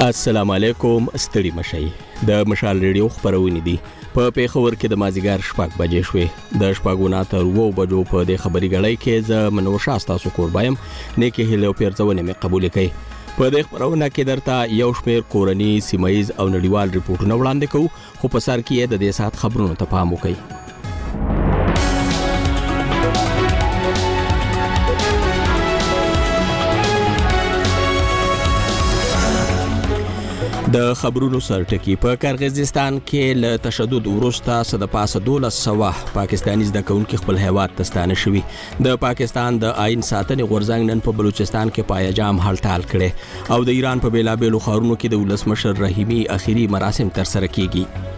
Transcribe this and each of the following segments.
السلام علیکم. ستړي مشي د مشال ریډیو خبرونه دي. په پیښور کې د مازیګر 6 بجې شوې. د 6 تر 2 بجو په د خبري غړۍ کې ز منور شاستا سو قربایم نه کې هلو پیرځونه مې قبول کړي. په د خبرونه کې درته یو شمیر کورنی سیمایز او نړیوال ریپورتونه وړاندې کوو، خو په سر کې د دې سات خبرونو ته پام وکړئ. د خبرونو سرټکی په قرغیزستان کې له تشدد وروسته صد پاسه 1200 پاکستاني زده کوونکي خپل هیواد ته ستانه شوي. د پاکستان د آئین ساتنې غورځنګ نن په بلوچستان کې پایجام هړتال کړي او د ایران په بیلابیلو ښارونو کې د ولسمشر رحیمي اخیری مراسم ترسره کیږي.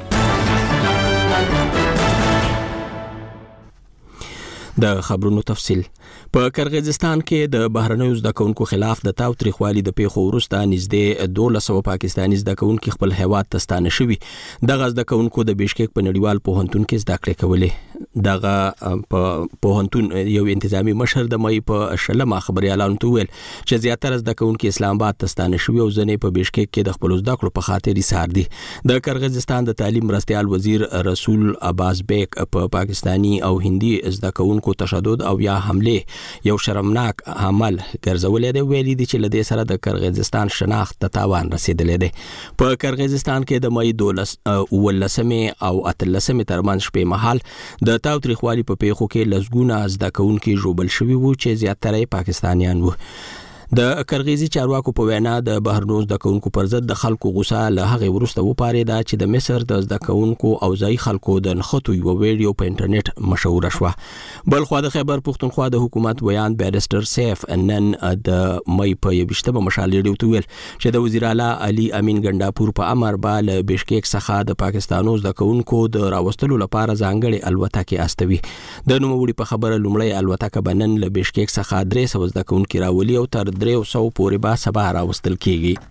د خبرونو تفصیل. په قرغیزستان کې د بهرنیو زده کوونکو خلاف د تاوتریخوالي د پیښو وروسته نږدې 1200 پاکستاني زده کوونکي خپل هیواد ته ستانه شوي. دغه زده کوونکو د بشکک په نړیوال پوهنتون کې زده کړې کولې. دغه په پوهنتون یو انتظامی مشر د مې په شلمه خبريالانو ته ویل چې زیاتره زده کوونکي اسلام آباد ته ستانه شوي او ځنې په بشکک کې د خپل زده کړو په خاطر ایثار دي. د قرغیزستان د تعلیم مرستيال وزیر رسول عباس بیگ په پاکستانی او هندي زده کوونکو تشدد او یا حمله یو شرمناک عمل ګرځولې دی. ویلي دي چې لدې سره د قرغیزستان شناخت ته تاوان رسیدلې دی. په قرغیزستان کې د مې 12 او 13 ترمنځ شپې مهال د تاوتریخوالي په پیښو کې لزګونه زده کوونکي ژوبل شوي وو چې زیاتره پاکستانیان وو. د قرغیزي چارواکو په وینا د بهرنیو زده کوونکو پر ضد د خلکو غوسه له هغه ورسته وپاریده چې د مصر د زده کوونکو او ځای خلکو د نخښتو یو ویډیو په انټرنیټ مشهور شوه. بل خو د خیبر پختونخوا د حکومت بیان بیرستر سیف نن د مې په 20 مشال ریډیو ته ویل چې د وزیر اعلی علي امین ګنداپور په امر بال بشکیک څخه د پاکستانو زده کوونکو د راوستلو لپاره ځانګړي الوتکې استوي. د نوموړي په خبره لومړی الوتکه بنن له بشکیک څخه 300 زده کوونکي راولي او تر 300 پورې به سبا راوستل کیږي.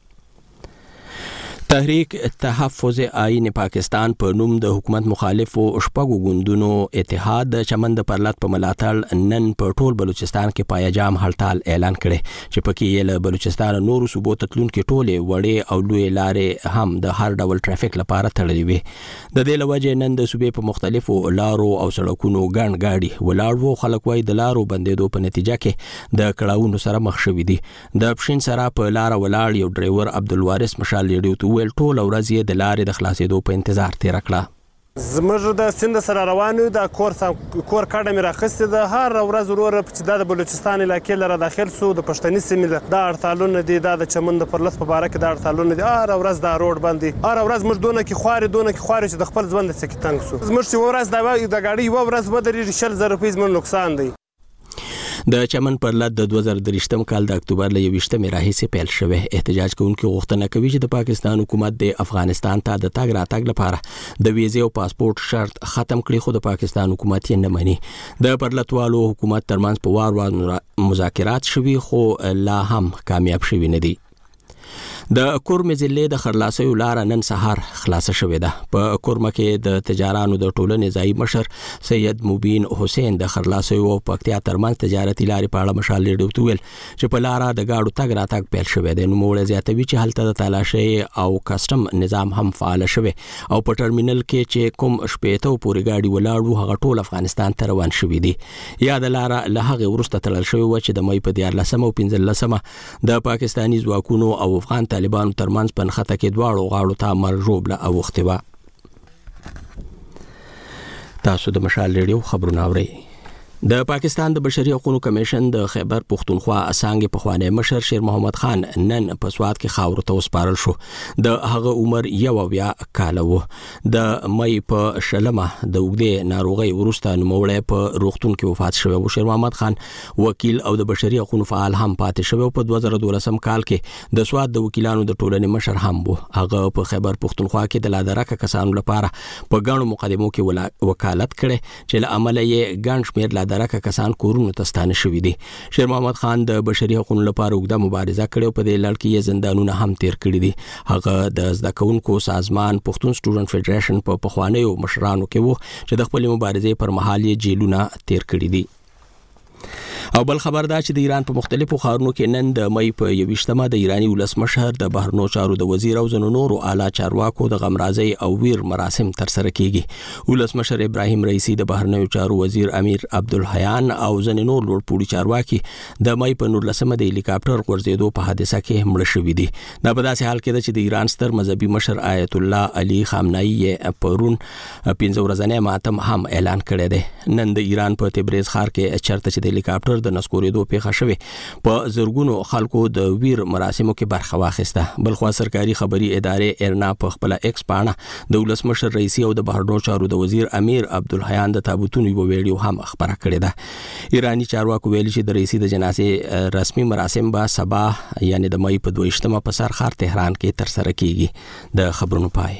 تحریک تحفظ آئین پاکستان په نوم د حکومت مخالفو شپږو ګوندونو اتحاد د چمن د پرلط په ملاتړ نن په ټول بلوچستان کې پایجام هړتال اعلان کړي چې پکې یې له بلوچستان نورو صوبو ته تلونکي ټولې وړې او لوی لارې هم د هر ډول ټرافیک لپاره تړلې وي. د دې لوجې نن د صوبې په مختلفو لارو او سړکونو ګڼ گاډي ولاړ وو. خلک وايي د لارو بندېدو په نتیجه کې د کړاوونو سره مخ شوي دي. د پښین سره په لار ولاړ یو ډرایور عبدالوارث مشال ریډیو ته ټول ورځ یې د لارې د خلاصېدو په انتظار تیر کړه. زموږ د سیند سره روانو د کور کډه مې راخسته د هر ورځ وروره چې د بلوچستان علاقې لره داخل سو د پښتني سیمې د هړتالونه دي د چمن د پرلط په باره کې د هړتالونه دي. هر ورځ د روډ باندې هر ورځ موږ دونه کې خواري چې د خپل ژوند څخه تنګ سو. زموږ چې ورځ د غاډي یو ورځ ودرې 100,000 روپۍ زموږ نقصان دی. د چمن پرلط د 2023 کال د اکتوبر له 20 راهیسې پیل شوی. احتجاج کوونکي غوښتنه کوي چې د پاکستان حکومت د افغانستان ته د تګ راتګ لپاره د ویزې او پاسپورت شرط ختم کړي، خو د پاکستان حکومت یې نه مني. د پرلط والو حکومت ترمنځ په وار مذاکرات شوي خو لا هم کامیاب شوي نه دي. د کورم ضلع د خرلاسیو لار نن سهار خلاصه شوې ده. په کورم کې د تجارانو د ټولنې ځای مشر سید مبین حسین د خرلاسیو او پکتیا ترمنځ تجارتي لارې په اړه مشال ریډیو ته ویل چې په لار د گاډو تګ راتګ پیل شوی دی. نوموړی زیاتوي چې هلته د تالاشۍ او کسټم نظام هم فعال شوی او په ټرمینل کې چې کوم شپېته پورې گاډي ولاړو هغه ټول افغانستان ته روان شوي دي. یا د لار له هغه ورسته تړل شوی و چې د مې په 14 او 15 د پاکستاني ځواکونو او افغان طالبانو ترمنځ په نښته کې دواړو غاړو ته مرژوبله اوښتې وه. تاسو د مشال ریډیو خبرونه اورئ. د پاکستان د بشري حقوقو کمیشن د خیبر پختونخوا اسانګ پخوانی مشر شیر محمد خان نن په سواد کې خاور ته وسپارل شو. د هغه عمر 21 کال و. د مې په شلمه د وګړي ناروغي ورسته نوموړی په روغتون کې وفات شوی و. شیر محمد خان وکیل او د بشري حقوقو فعال هم پاتې شوی. په 2012 کال کې د سواد د وکیلانو د ټولنې مشر هم و. هغه په خیبر پختونخوا کې د لادرکه کسانو لپاره په ګڼو مقدمو کې وکالت کړي چې له عمله یې ګڼ شمېر لادرکه کسان کورونو ته ستانه شوي دي. شیر محمد خان د بشري حقوقو لپاره اوږده مبارزه کړې او په دې لړ کې یې زندانونه هم تیر کړي دي. هغه د زده کوونکو سازمان پښتون سټوډنټ فدریشن په پخوانیو مشرانو کې وو چې د خپل مبارزې پر مهال یې جیلونه تیر کړي دي. او بل خبر دا چې د ایران په مختلفو ښارونو کې نن د مئی په 21مه د ایرانی ولسمشر د بهرنیو چارو د وزیر او ځینو نورو اعلی چارواکو د غمرازي او ویر مراسم ترسره کیږي. ولسمشر ابراهیم رئیسی د بهرنیو چارو وزیر امیر عبدالحیان او ځینو نور لوړپوړي چارواکي د مئی په 19مه د هلیکاپټر غورځېدو په حادثه کې مړه شوي دي. دا په داسې حال کې ده چې د ایران ستر مذهبي مشر آیت الله علي خامنه‌ای پرون 15 ورځنی ماتم هم اعلان کړی دی. نن د ایران په تبریز ښار کې چرته چې د هلیکاپټر د نسکورېدو پیښه شوې په زرګونو خلکو د ویر مراسمو کې برخه واخیسته. بلخوا سرکاري خبري ادارې ارنا په خپل ایکس پاڼه د ولسمشر رئیسی او د بهرنیو چارو د وزیر امیر عبدالحیان د تابوتونو یو ویډیو هم خبره کړې ده. ایرانی چارواکو ویلي چې د رئیسی د جنازې رسمي مراسم به سبا یعنی د مئی په 22مه په سرخار تهران کې ترسره کیږي. د خبرونو پای.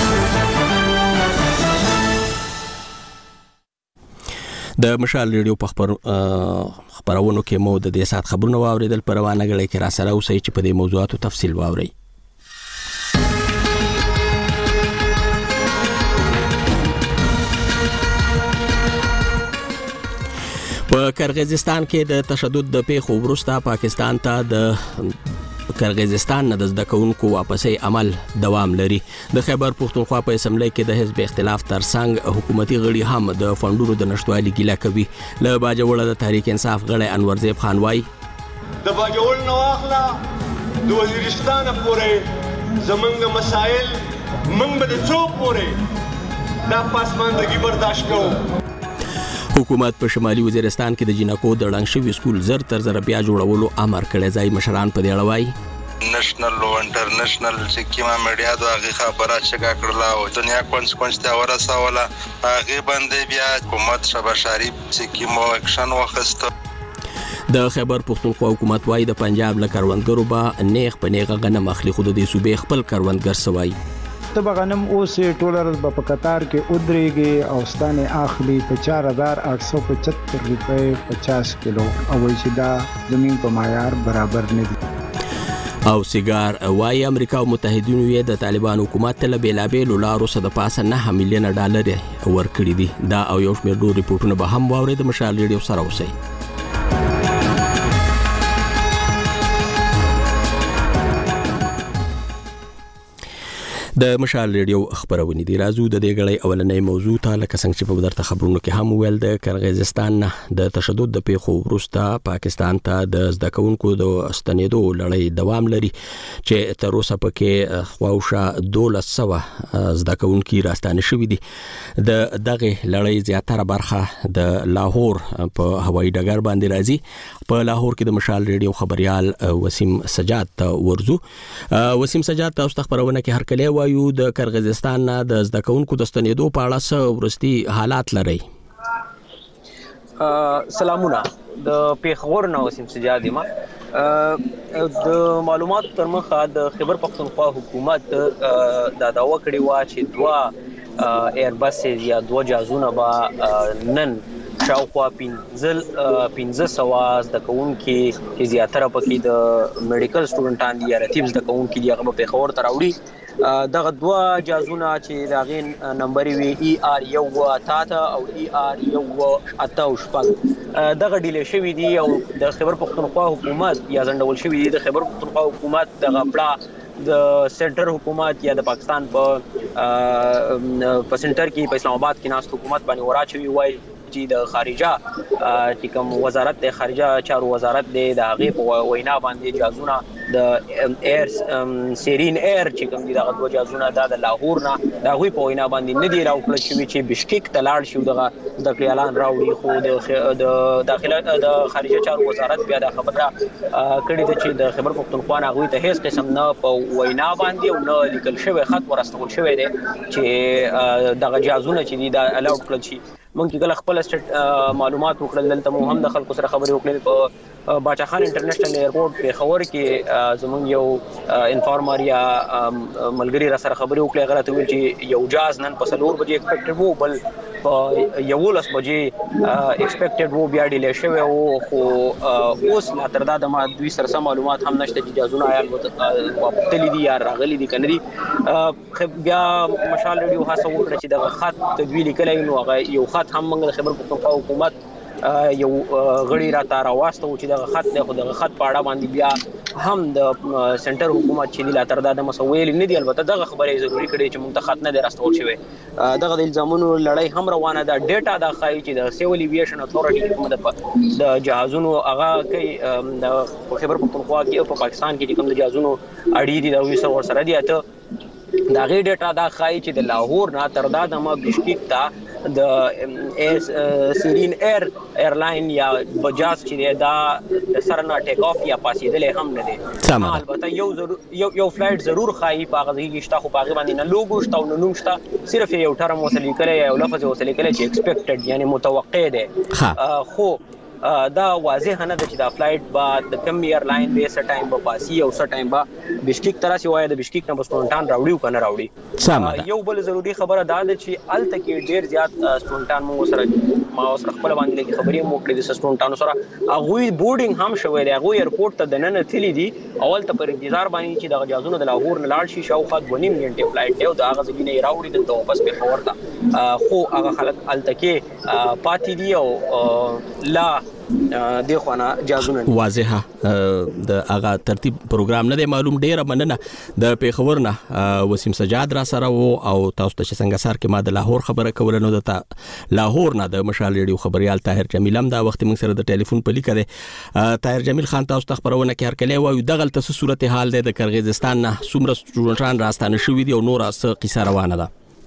د مشال ریډیو په خبرونو کې مو د دې سات خبرونه واوریدل. په روانه غړي کې را سره اوسئ چې په دې موضوعاتو تفصیل واورئ. په قرغیزستان کې د تشدد د پیښو وروسته پاکستان ته د قرغیزستان نه د زده کوونکو واپسي عمل دوام لري. د خیبر پښتونخوا په اسمبلی کې د حزب اختلاف ترڅنګ حکومتي غړي هم د فندونو د نشټوالي ګیله کوي. له باجوړه د تحریک انصاف غړي انورزیب خان وای د باجوړ نو اخلا د وزیرستان پورې زمونږ مسائل موږ به د څوک پورې دا پاسماندګي برداشت کوو. حکومت په شمالي وزیرستان کې د جنکو د ړنګ شوي سکول زر تر زر بیا جوړولو امر کړی. ځای مشران په دې اړه وایي نېشنل او انټرنیشنل چې کیما میډیا د هغه خبره چګه کړله او دنیا کونس ته ورسوله هغه باندې بیا حکومت شبشاری چې کیمو اکشن واخیسته. د خیبر پښتونخوا حکومت وایي د پنجاب له کروندګرو به نیغ په نیغه غنم اخلي. خو د دې صوبې خپل کروندګر سوای ته بغنم اوس ټولر په قطار کې ودرېږي او ستانه اخلي په 4875 روپے 50 کیلو او چې دا زمين په معیار برابر نه دي. او سیګار وايي امریکا او متحدینو یې د طالبان حکومت ته بېلابېلو لارو څخه د پاسه $9 ملیون ورکړي دي. دا او یو شمېر نور ریپورتونه به هم واوري. د مشال ریډیو سره اوسئ. د مشال ریډیو خبرونه دي. راځو د دې غړې اولنې موضوع ته لکه څنګه چې په درته خبرونو کې هم ویل د قرغیزستان د تشدد د پیښو وروسته پاکستان ته د زده کوونکو د ستنېدو لړۍ دوام لري چې تر اوسه پکې خواوشا 1200 زده کوونکي راستانه شوي دي. د دغه لړۍ زیاتره برخه د لاهور په هوایي ډګر باندې راځي. په لاهور کې د مشال ریډیو خبريال وسیم سجاد ته ورزو. وسیم سجاد تاسو ته خبرونه کې هر کله یو د قرغیزستان نه د زده کوونکو د ستنېدو په اړه څه ورستي حالات لري؟ سلامونه. د پیښور نه وسیم سجاد ما د معلومات تر مخه د خیبر پښتونخوا حکومت دا داوا کړی و چې 2 ایربس یا 2 جهازونه به نن شاوخوا 1500 زده کوونکي چې زیاتره پکې د میډیکل سټوډنټان دي یا رتیب زده کوونکي دي هغه په پیښور ته راوړي. دغه 2 جهازونه چې داغین نمبر وی ای آر 1 او ای آر 1 دغه ډیلی شوی دی او د خیبر پښتونخوا حکومت یا ځنډول شوی دی. د خیبر پښتونخوا حکومت دغه پړه د سنټر حکومت یا د پاکستان په سنټر کې په اسلام آباد کې ناست حکومت باندې وراچوي. وای چې د خارجه چې کوم وزارت د خارجه چارو وزارت د هغه په وینا باندې جازونه د ایر سیرین ایر چې کوم دغه 2 جازونه د لاهور نه د هغه په وینا باندې نه دی راوړل شوی چې بشکیک ته لاړ شو. دغه د اعلان راوړي خو د داخله د خارجه چارو وزارت بیا د خبره کړي ده چې د خیبر پښتونخوا هغه ته هیڅ قسم نه په وینا باندې او نه لیکل شوی خط ورستول شوی دی چې دغه جازونه چې دی د الاو کړل شي. مونږ کله خپل معلومات وکړل. دلته مو هم د خلکو سره خبرې وکړې په باچا خان انټرنیشنل ایرپورټ په خبر کې زمونږ یو انفارمر یا ملګری را سره خبرې وکړې. غلط ویل چې یو جاز نن په 4 بجې ایکسپیکټډ وو بل په 11 بجې ایکسپیکټډ وو بیا ډیلی شوی وو. خو اوس لا تر دا د ما دوی سره معلومات هم نشته چې جازونه آیا واپتلی دي یا راغلي دي کنه دي. بیا مشال ریډیو هڅه وکړه چې دغه خط تدویل کړي نو هغه یو خط هم موږ د خیبر پښتونخوا حکومت یو غړي راته راواستو چې دغه خط دی، خو دغه خط په اړه باندې بیا هم د سنټر حکومت چې لا تر دا د مسویل نه دی. البته دغه خبره ضروري کړي چې موږ ته خط نه دی راستول شوی. دغه د الزامونو لړۍ هم روانه ده. ډیټا دا ښایي چې د سیول ایویشن اتھورټي کوم د جهازونو هغه کوي د خیبر پختونخوا کې او په پاکستان کې کوم د جهازونو اړې دي دا وسره ورسره دي. اته دا غي ډیټا دا ښایي چې د لاهور نه تر دا د بشکیک ته د سیرین ایرلاین یا بجاز چې دا د سر نه ټیک اف یا پاسېدل هم نه دي. البته یو فلایټ ضرور ښایي په هغه کې شته، خو په هغه باندې نه لوګو شته او نه نوم شته، صرف یو ټرم وصل کړي یا لفظ وصل کړي چې ایکسپیکټډ یعنی متوقع ده. خو دا واضح نه ده چې دا فلایټ با د کم ایرلاین به سر ټایم به پاسي او سر ټایم به بشکیک ترا سی وای د بشکیک نه سپونټان راوړي کنه راوړي. یو بل ضروری خبره دا ده چې الته کې ډیر زیات سپونټان مو سره خپل باندې کې خبرې مو کړې د سپونټانو سره هغه بورډینګ هم شوی دی، هغه ایرپورټ ته دننه تللی دي. اول ته پر انتظار باندې چې د جهازونو د لاهور نه لاړ شي شاوخوا 2.5 غنټې فلایټ دی او دا هغه ځینې راوړي د واپس په خبر ته. خو هغه خلک الته کې پاتې دي او لا د خوانه جازونه واضحه د هغه ترتیب پروګرام نه دی معلوم. ډیره مننه د پیښور نه وسیم سجاد را سره وو او تاسو ته څنګه سار کې ما د لاهور خبره کول نو د لاهور نه د مشال ریډیو خبريال طاهر جمیل هم دا وخت موږ سره د ټلیفون په لیکه دی. طاهر جمیل خان تاسو ته خبرونه کې هر کله وایو دغه ته صورت حال دی د کرغیزستان نه څومره سټوډنټان راستانه شوي دي او نور څه قصه روانه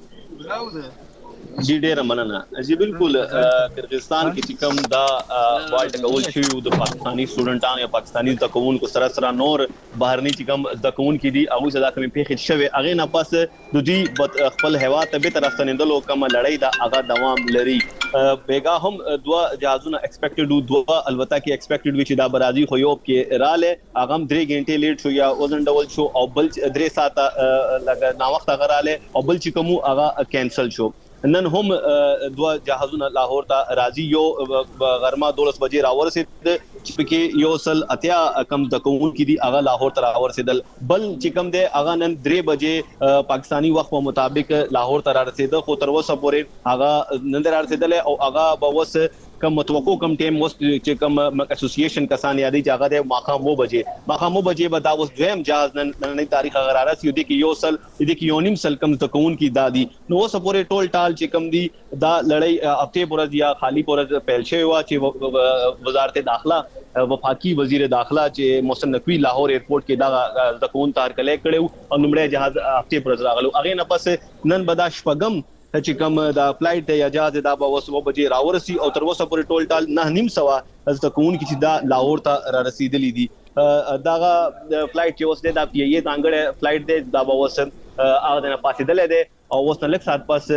ده؟ جی ډیره مننه. جی بالکل کرغیزستان کې چې کوم دا والټ کول شوی د پاکستانی سټوډنټانو یا پاکستانی تکونکو سره نور بهرني چې کوم تکونکو دي هغه صدا کوم پیښې شوی هغه نه پاس د دې خپل هوا ته به طرف ستنیدلو کوم لړۍ دا هغه دوام لري. بیگا هم دوا جهازونه ایکسپیکټډ دوا البته کې ایکسپیکټډ وی چې دا برازي خو یو کې رااله هغه 3 غنټې لیټ شو یا وزن ډول شو او بل 3 ساعته لګ نا وخت غراله او بل چې کوم هغه کینسل شو. نن هم دوا جهازونه لاهور ته راځي. یو غرمه 12 بجې راورسید چې کې یو سل اتیا کم تکون کې دي هغه لاهور ته راورسیدل. بل چې کم دی هغه نن 3 بجې پاکستانی وخت په مطابق لاهور ته رارسید، خو تر اوسه پورې هغه نن رارسیدل او هغه به وس کم متوقع کم ټیم وس چې کم اسوسییشن کسان یادي چې هغه د ماخام 2 بجې به دا وس دویم جهاز نن تاریخ غراره سي دي کې یو سل دي کې یو نیم سل کم تکون کی دادي نو اوس پورې ټول ټال چې کم دي دا لړۍ هفته پورې یا خالی پورې پیل شوی و چې وزارت داخله وفاقي وزیر داخله چې محسن نقوی لاهور ایرپورټ کې دا تکون تار کړي کړو او نمړې جهاز هفته پورې راغلو. هغه نه پس نن بداش پغم چې کوم دا فلایټ یا جهاز دا به وسو بجې راورسي او تر اوسه پورې ټول ټال 9:30 از تکون کی چې دا لاهور ته را رسیدلې دي. داغه فلایټ چې اوس د پی ای ځانګړی فلایټ دی دا به وس هغه نه پاسېدل دی او اوس نه لږ سات پاس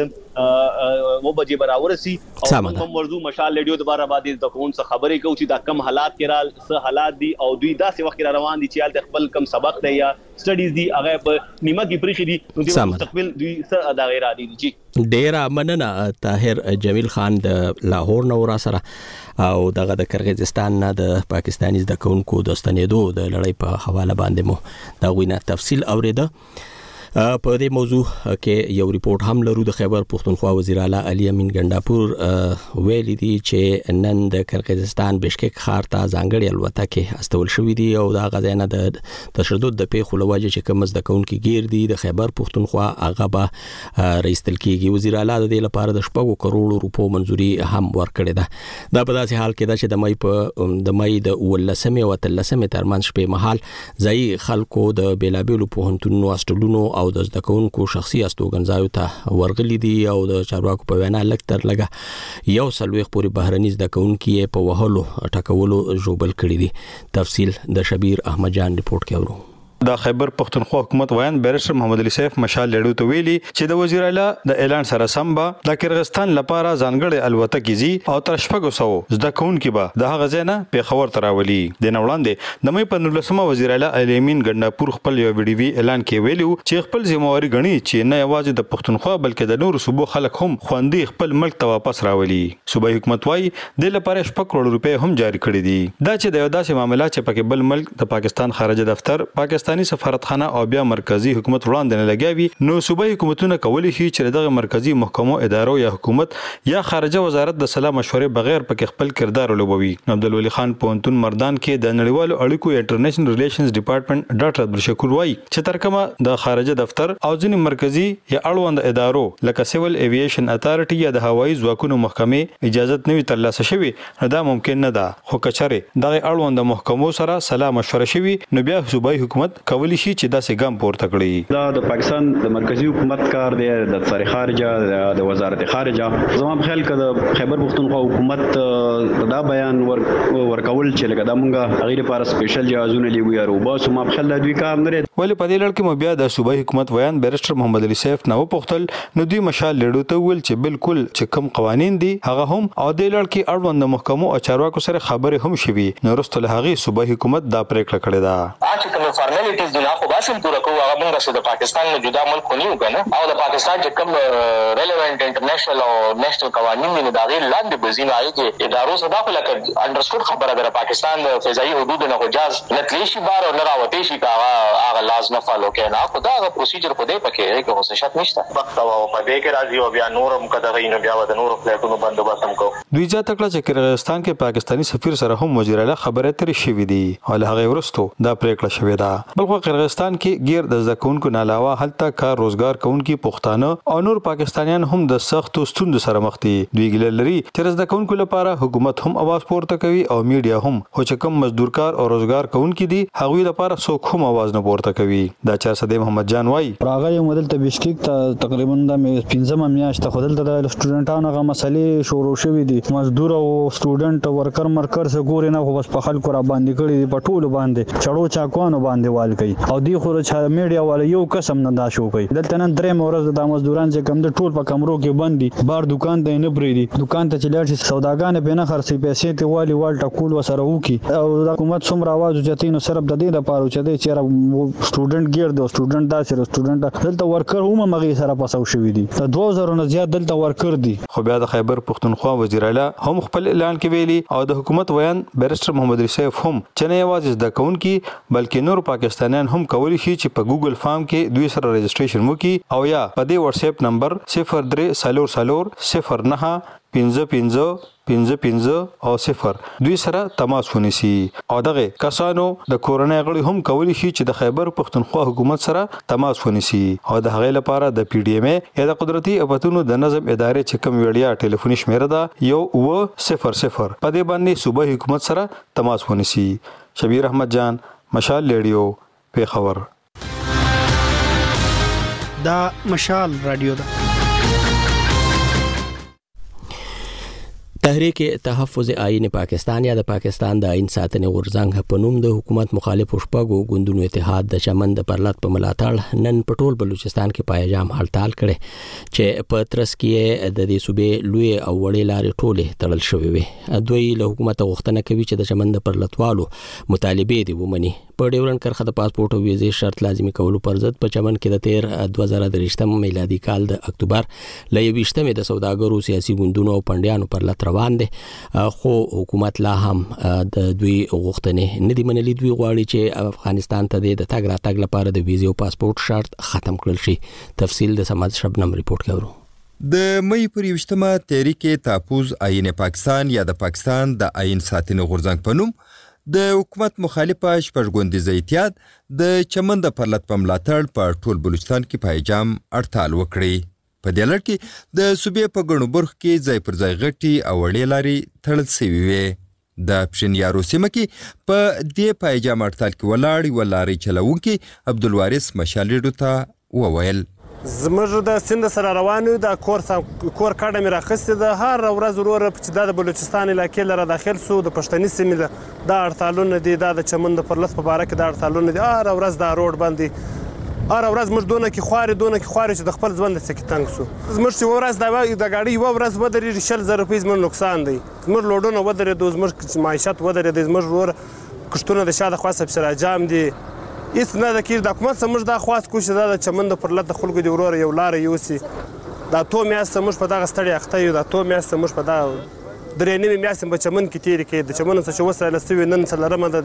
و بجې براورسي او کوم موضوع مشال ریډیو دوباره باندې د کوم څه خبرې کوي چې دا کم حالات کې را څه حالات دي او دوی داسې وخت را روان دي چې حالت خپل کم سبق دی یا سټډیز دي هغه په نیمه کې پریخي دي نو د مستقبل دوی څه ادا غیر عادي دي. ډیر مننه طاهر جمیل خان د لاهور نو را سره او دغه د کرغیزستان نه د پاکستاني د کونکو د ستنېدو د لړۍ په حواله باندې مو دا غوینه تفصیل اوریده. په دې موضوع کې یو ریپورت هم لرو. د خیبر پختونخوا وزیر اعلی علي امین ګنداپور ویلي دي چې نن د کرغیزستان بشکک ښار ته ځانګړي الوتکې استول شوې دي او دا غزنه د تشدد د پیښو لوجه چې کوم د کونکو گیر دي د خیبر پختونخوا هغه به رئیستل کیږي. وزیر اعلی د دې لپاره د 10 کروڑ روپو منځوري هم ورکړې ده. دا په داسې حال کې ده چې د مې د 19 او 13 ترمن شپې مهال ځای خلکو د بیلابیلو پوهنتونونو استولونو او د ځدکونکو شخصي استوګنځایو ته ورغلي دي او د چارواکو په وینا لکتر لګه یو سلويخ پوری بهرني ځدکونکو په وهلو ټکولو جوبل کړی دي. تفصیل د شبیر احمد جان ریپورت کې ورو. د خیبر پختونخوا حکومت ویان بیرسټر محمد علي سیف مشال لړو ته ویلي چې د وزیر اعلی د اعلان سره سم به د کرغستان لپاره ځانګړي الوتکې زی او تر 600 ځدکونکو به د هغه ځای نه پیښور ته راولي. د نوړاندې د مې په 19 وزیر اعلی علي امین ګنداپور خپل یو ویډیو اعلان کې ویلو چې خپل ذمہواری غني چې نه یوازې د پختونخوا بلکې د نورو صوبو خلک هم خوندي خپل ملک ته واپس راولي. صوبایي حکومت وايي د لپاره 6 کروڑ روپے هم جاری کړی دي. دا چې د یو داسې معاملې چې پکې بل ملک د پاکستان خارجه دفتر پاکستاني سفارتخانه او بیا مرکزی حکومت وړاندې نه لګیاوي نو صوبایي حکومتونه کولی شي چې دغه مرکزی محکمو ادارو یا حکومت یا خارجه وزارت د سلا مشورې بغیر پکې خپل کردار ولوبوي. عبدالولي خان پونتون مردان کې د نړیوالو اړیکو انټرنیشنل ریلیشنز ډپارټمنټ ډاکټر عبدالشکور وایي چې تر کومه د خارجه دفتر او ځینې مرکزی یا اړوند ادارو لکه سیول ایویشن اتارټي یا د هوایي ځواکونو محکمې اجازه نوي ترلاسه شوي نو دا ممکن نه ده. خو کچره دغه اړوند محکمو سره سلا مشوره شوي نو بیا صوبایي حکومت کولی شي چې داسې ګام پورته کړي. دا د پاکستان د مرکزی حکومت کار دی د وزارت خارجه د وزارت خارجه زما په خیال کې د خیبر پختونخوا حکومت دا بیان ورکول چې لکه دا مونږه غیر لپاره سپیشل جهازونه لیږو یا روباس ما په خیال د دوی کار نه لري. ولې په دې لړ کې مو بیا د صوبایي حکومت ویان بیرسټر محمد علي سیف نو پختل نو دوی مشال لړو ته ویل چې بالکل چې کوم قوانين دي هغه هم او د لړ کې اړوند محکمو او چارواکو سره خبرې هم شوي نو رسول هغه صوبایي حکومت دا پریکړه کړې ده چې کوم فارمالیټیز دي نه خو باسم پوره کوو هغه موږ د پاکستان نه جدا ملک نه یو کنه او د پاکستان چې کوم ریلیونټ انټرنیشنل او نېشنل قوانين دي دا غیر لاندې بزینه ایږي ادارو سره داخله کړي انډرسټوډ خبره ده پاکستان د فضائي حدود نه اجازه نتلیشي بار او نه راوتی شي هغه لازم فالو کنه خو دا پروسیجر په دې پکې هیڅ خصوصیت نشته وخت او په دې کې راځي او بیا نورم کده غي نو بیا د نورو پلیټونو بندوبست هم کو. دوی ځا تکړه چې قرغیزستان کې پاکستانی سفیر سره هم وزیر اعلی خبرې ترې شوې دي او له هغه ورستو دا پریکړه شوې ده. بلخو قرغیزستان کې غیر د ځکونکو نه علاوه هلته کار روزګار کوونکي پښتانه او نور پاکستانیان هم د سختو ستوندو سره مخ دي. دوی ګل لري چې د ځکونکو لپاره حکومت هم आवाज پورته کوي او میډیا هم خو چې کوم مزدورکار او روزګار کوونکي دي هغوی لپاره څوک هم आवाज نه پورته کوي. دا چا صدې محمد جان وای راغی مدل ته بشکیک ته تقریبا د 15 میاشت خدل ته د سټوډنټانو غو مسلې شروع شوې دي مزدور او سټوډنټ ورکر مرکر سره ګوري نه خو بس په خلکو را باندې کړي دي په ټولو باندې چړو چاکوانو باندې وال کوي او دی خو چې میډیا ولا یو قسم نه دا شو کوي دلته نن درې مورز د مزدوران چې کم د ټول په کمرو کې بندي بار دکان ته نه بریدي دکان ته چلار شي سوداګان به نه خرڅي پیسې ته والی وال ټکول وسره وکي او د حکومت څومره आवाज جتینو صرف د دې لپاره چې د چیرې سټوډنټ ګیر د سټوډنټ دا سره سټوډنټ دلته ورکر هم مغي سره پاسو شوې دي د 2000 نه زیات دلته ورکر دي. خو بیا د خیبر پختونخوا وزیر اعلی هم خپل اعلان کې ویلي او د حکومت ویان بیرسټر محمد علي سیف هم چې نه یوازې د کونکي بلکې نور پاکستانیان هم کولی شي چې په ګوګل فارم کې دوی سره رجسټریشن وکړي او یا په دې واتس اپ نمبر 03 55 او 0 دوی سره تماس ونیسي او دغه کسانو د کورونای غړي هم کولی شي چې د خیبر پختونخوا حکومت سره تماس ونیسي او د هغې لپاره د پی ډی ایم یا د قدرتي اپتونو د نظم ادارې چې کوم وړیا ټلیفوني شمیره ده 100 په دې باندې صوبایي حکومت سره تماس ونیسي. شبیر احمد جان مشال ریډیو پیښور. دا مشال رادیو ده. تحریک تحفظ آئین پاکستان یا د پاکستان د آئین ساتنې غورځنګ په نوم د حکومت مخالف شپږو ګوندونو اتحاد د چمن د پرلط په ملاتړ نن په ټول بلوچستان کې پایجام هړتال کړي چې په ترڅ کې د دې صوبې لوی او وړې لارې ټولې تړل شوې وي. دوی له حکومت غوښتنه کوي چې د چمن د پرلطوالو مطالبې دي ومني. په ډیورنډ کرښه د پاسپورت او ویزې شرط لازمي کولو پر ضد په چمن کې د 2023 میلادي کال د اکتوبر ل 21 د سوداګرو سیاسي ګوندونو او پندیانو پرلط روان دي خو حکومت لا هم د دوی غوښتنې نه دي منلي. دوی غواړي چې افغانستان ته د تګ راتګ لپاره د ویزې او پاسپورت شرط ختم کړل شي. تفصیل د سماد شبنم ریپورت کوي. د مې پر 21 تحریک تحفظ آئین پاکستان یا د پاکستان د آئین ساتنې غورځنګ په نوم د حکومت مخالفه شپږګوندیزه اتحاد د چمن د پرلط په ملاتړ په ټول بلوچستان کې پایجام هړتال وکړي. په دې لړ کې د صوبې په ګڼو برخو کې ځای پر ځای غټي او وړې لارې تړل شوې وې. د پښنیارو سیمه کې په دې پایجام هړتال کې ولاړ یوه لارې چلوونکي عبدالوارث مشالېډو ته وویل زموږ د سیند سره روان یو د کور کډه مې راخیستې ده هر ورځ وروره چې دا د بلوچستان علاقې لره داخل سو د پښتني سیمې دا هړتالونه دي دا د چمن د پرلط په باره کې دا هړتالونه دي هر ورځ دا روډ باندې هر ورځ موږ دونه کې خوارې چې د خپل ژوند څخه تنګ سو. زموږ چې ورځ د گاډي یو ورځ ودرېږي 100,000 روپۍ زموږ نقصان دی. زموږ لوډونه ودرېدو زموږ معیشت ودرېد زموږ ورور کښتونه د شا د خوا سبسره جام دي هیڅ نه د کېږي. د حکومت څخه موږ دا خواست کوو چې دا د چمن د پرلط د خلکو د وروره یو لاره یوسي. دا اتو میاشتې موږ په دغه ستړي اخته یو. دا اتو میاشتې موږ په دغه درې نیمې میاشتې په چمن کې تېرې کړې. د چمن څخه چې اوس راله سوي نن څلورمه ده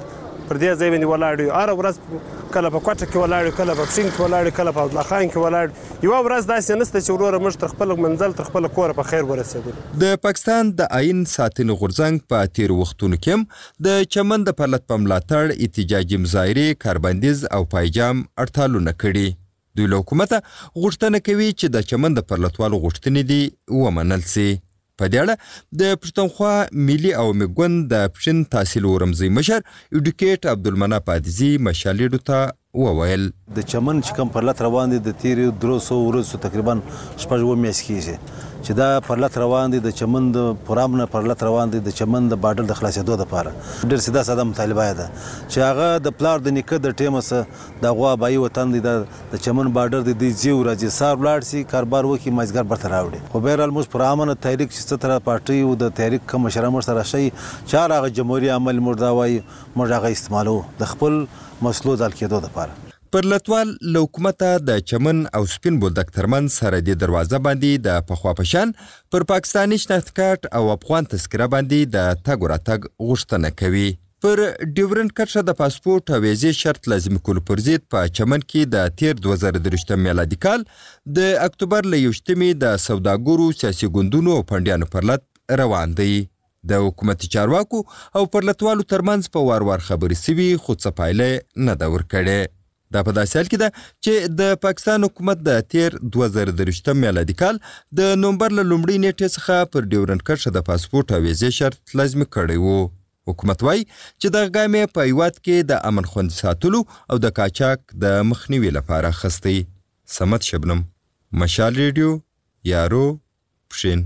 پر دې ځای باندې ولاړ یو، هره ورځ کله په کوټه کې ولاړ یو، کله په پښین کې ولاړ یو، کله په عبدالله خان کې ولاړ یو. یوه ورځ داسې نشته چې وروره موږ تر خپل منزل تر خپل کوره په خیر ورسېدلو. د پاکستان د آئین ساتنې غورځنګ په تیر وختونو کې هم د چمن د پرلط په ملاتړ احتجاجي مظاهرې، کاربندیز او پایجام هړتالونه کړي. دوی له حکومته غوښتنه کوي چې د چمن د پرلطوالو غوښتنې دې ومنل سي. په دې اړه د پښتونخوا ملي عوامي ګوند د پښین تحصیل ورمزي مشر ایډوکیټ عبدالمناف عادزي مشالېډو ته وویل د چمن چې کوم پرلط روان دي د تیرې 300 ورځو تقریبا 6 میاشتې کېږي چې دا پرلط روان دي د چمن د پرامنه پرلط روان دي د چمن د بارډر د خلاصېدو لپاره. ډېر ساده ساده مطالبه ده چې هغه د پلار د نیکه د ټیمه سره د غوا بای وطن دی د چمن بارډر دی د زیو راځي سار ولاړ سي کاربار وکي مازګر برته راوړي. خو بهرحال موږ پرامنه تحریک چې ستره پارټي او د تحریک کوم مشران سره شي چار هغه جمهوریت عمل مردا وای موږ هغه استعمالو د خپل مسلو د کېدو لپاره. پرلطوال له حکومته د چمن او سپین بولدک ترمنځ سرحدي دروازه باندې د پخوا په شان پر پاکستاني شناخت کارت او افغان تذکره باندې د تګ راتګ غوښتنه کوي. پر ډیورنډ کرښه د پاسپورت او ویزې شرط لازم کولو پر ضد په چمن کې د تیر 2023 میلادي کال د اکتوبر له 1 د سوداګرو، سیاسي ګوندونو او پنډیانو پرلط روان دی. د حکومتي چارواکو او پرلطوالو ترمنځ په وار خبرې سوي خو څه پایله نه ده ورکړې. دا په داسې حال کې ده چې د پاکستان حکومت د تیر 2023 میلادي کال د نومبر له لومړۍ نیټې څخه پر ډیورنډ کرښه د پاسپورت او ویزې شرط لازمي کړی و. حکومت وایي چې دغه ګام یې په هیواد کې د امن خوندي ساتلو او د قاچاق د مخنیوي لپاره اخیستی. صمد شبنم، مشال ریډیو، یارو، پښین.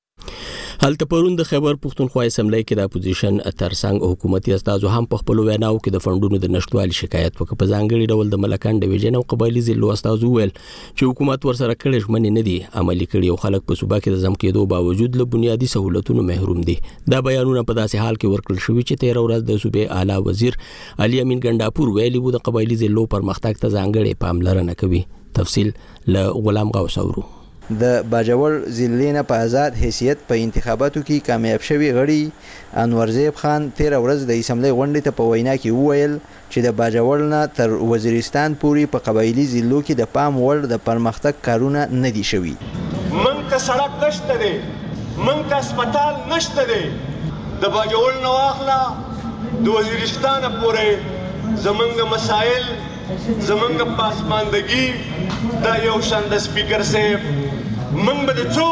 هلته پرون د خیبر پښتونخوا اسمبلی کې د اپوزیشن ترڅنګ حکومتي استازو هم په خپل ویناو کې د فندونو د نشټوالي شکایت وکړ. په ځانګړي ډول د ملکان ډیویژن او قبایلی ضلعو استازو ویل چې حکومت ورسره کړي ژمنې نه دي عملي کړي او خلک په صوبه کې د زم کېدو باوجود له بنیادي سہولتونو محروم دي. دا بیانونه په داسې حال کې ورکړل شوي چې 13 ورځ د صوبې اعلی وزیر علي امین ګنداپور ویلي وو د قبایلی ضلعو پرمختګ ته ځانګړي پاملرنه کوي. تفصیل له غلام غوث اورو. د باجوړ ضلع نه په آزاد حیثیت په انتخاباتو کې کامیاب شوی غړي انور زیب خان 13 ورځ د اسمبلی غونډې ته په وینا کې وویل چې د باجوړ نه تر وزیرستان پورې په قبایلی ضلعو کې د پام وړ د پرمختګ کارونه نه دي شوي. منګ ته سړک نشته دی، منګ ته هسپتال نشته دی. د باجوړ نه واخله د وزیرستان پورې زمونږ مسائل زمونږ پاسماندګي دا یو شان د سپیکر صاحب منګ به د څو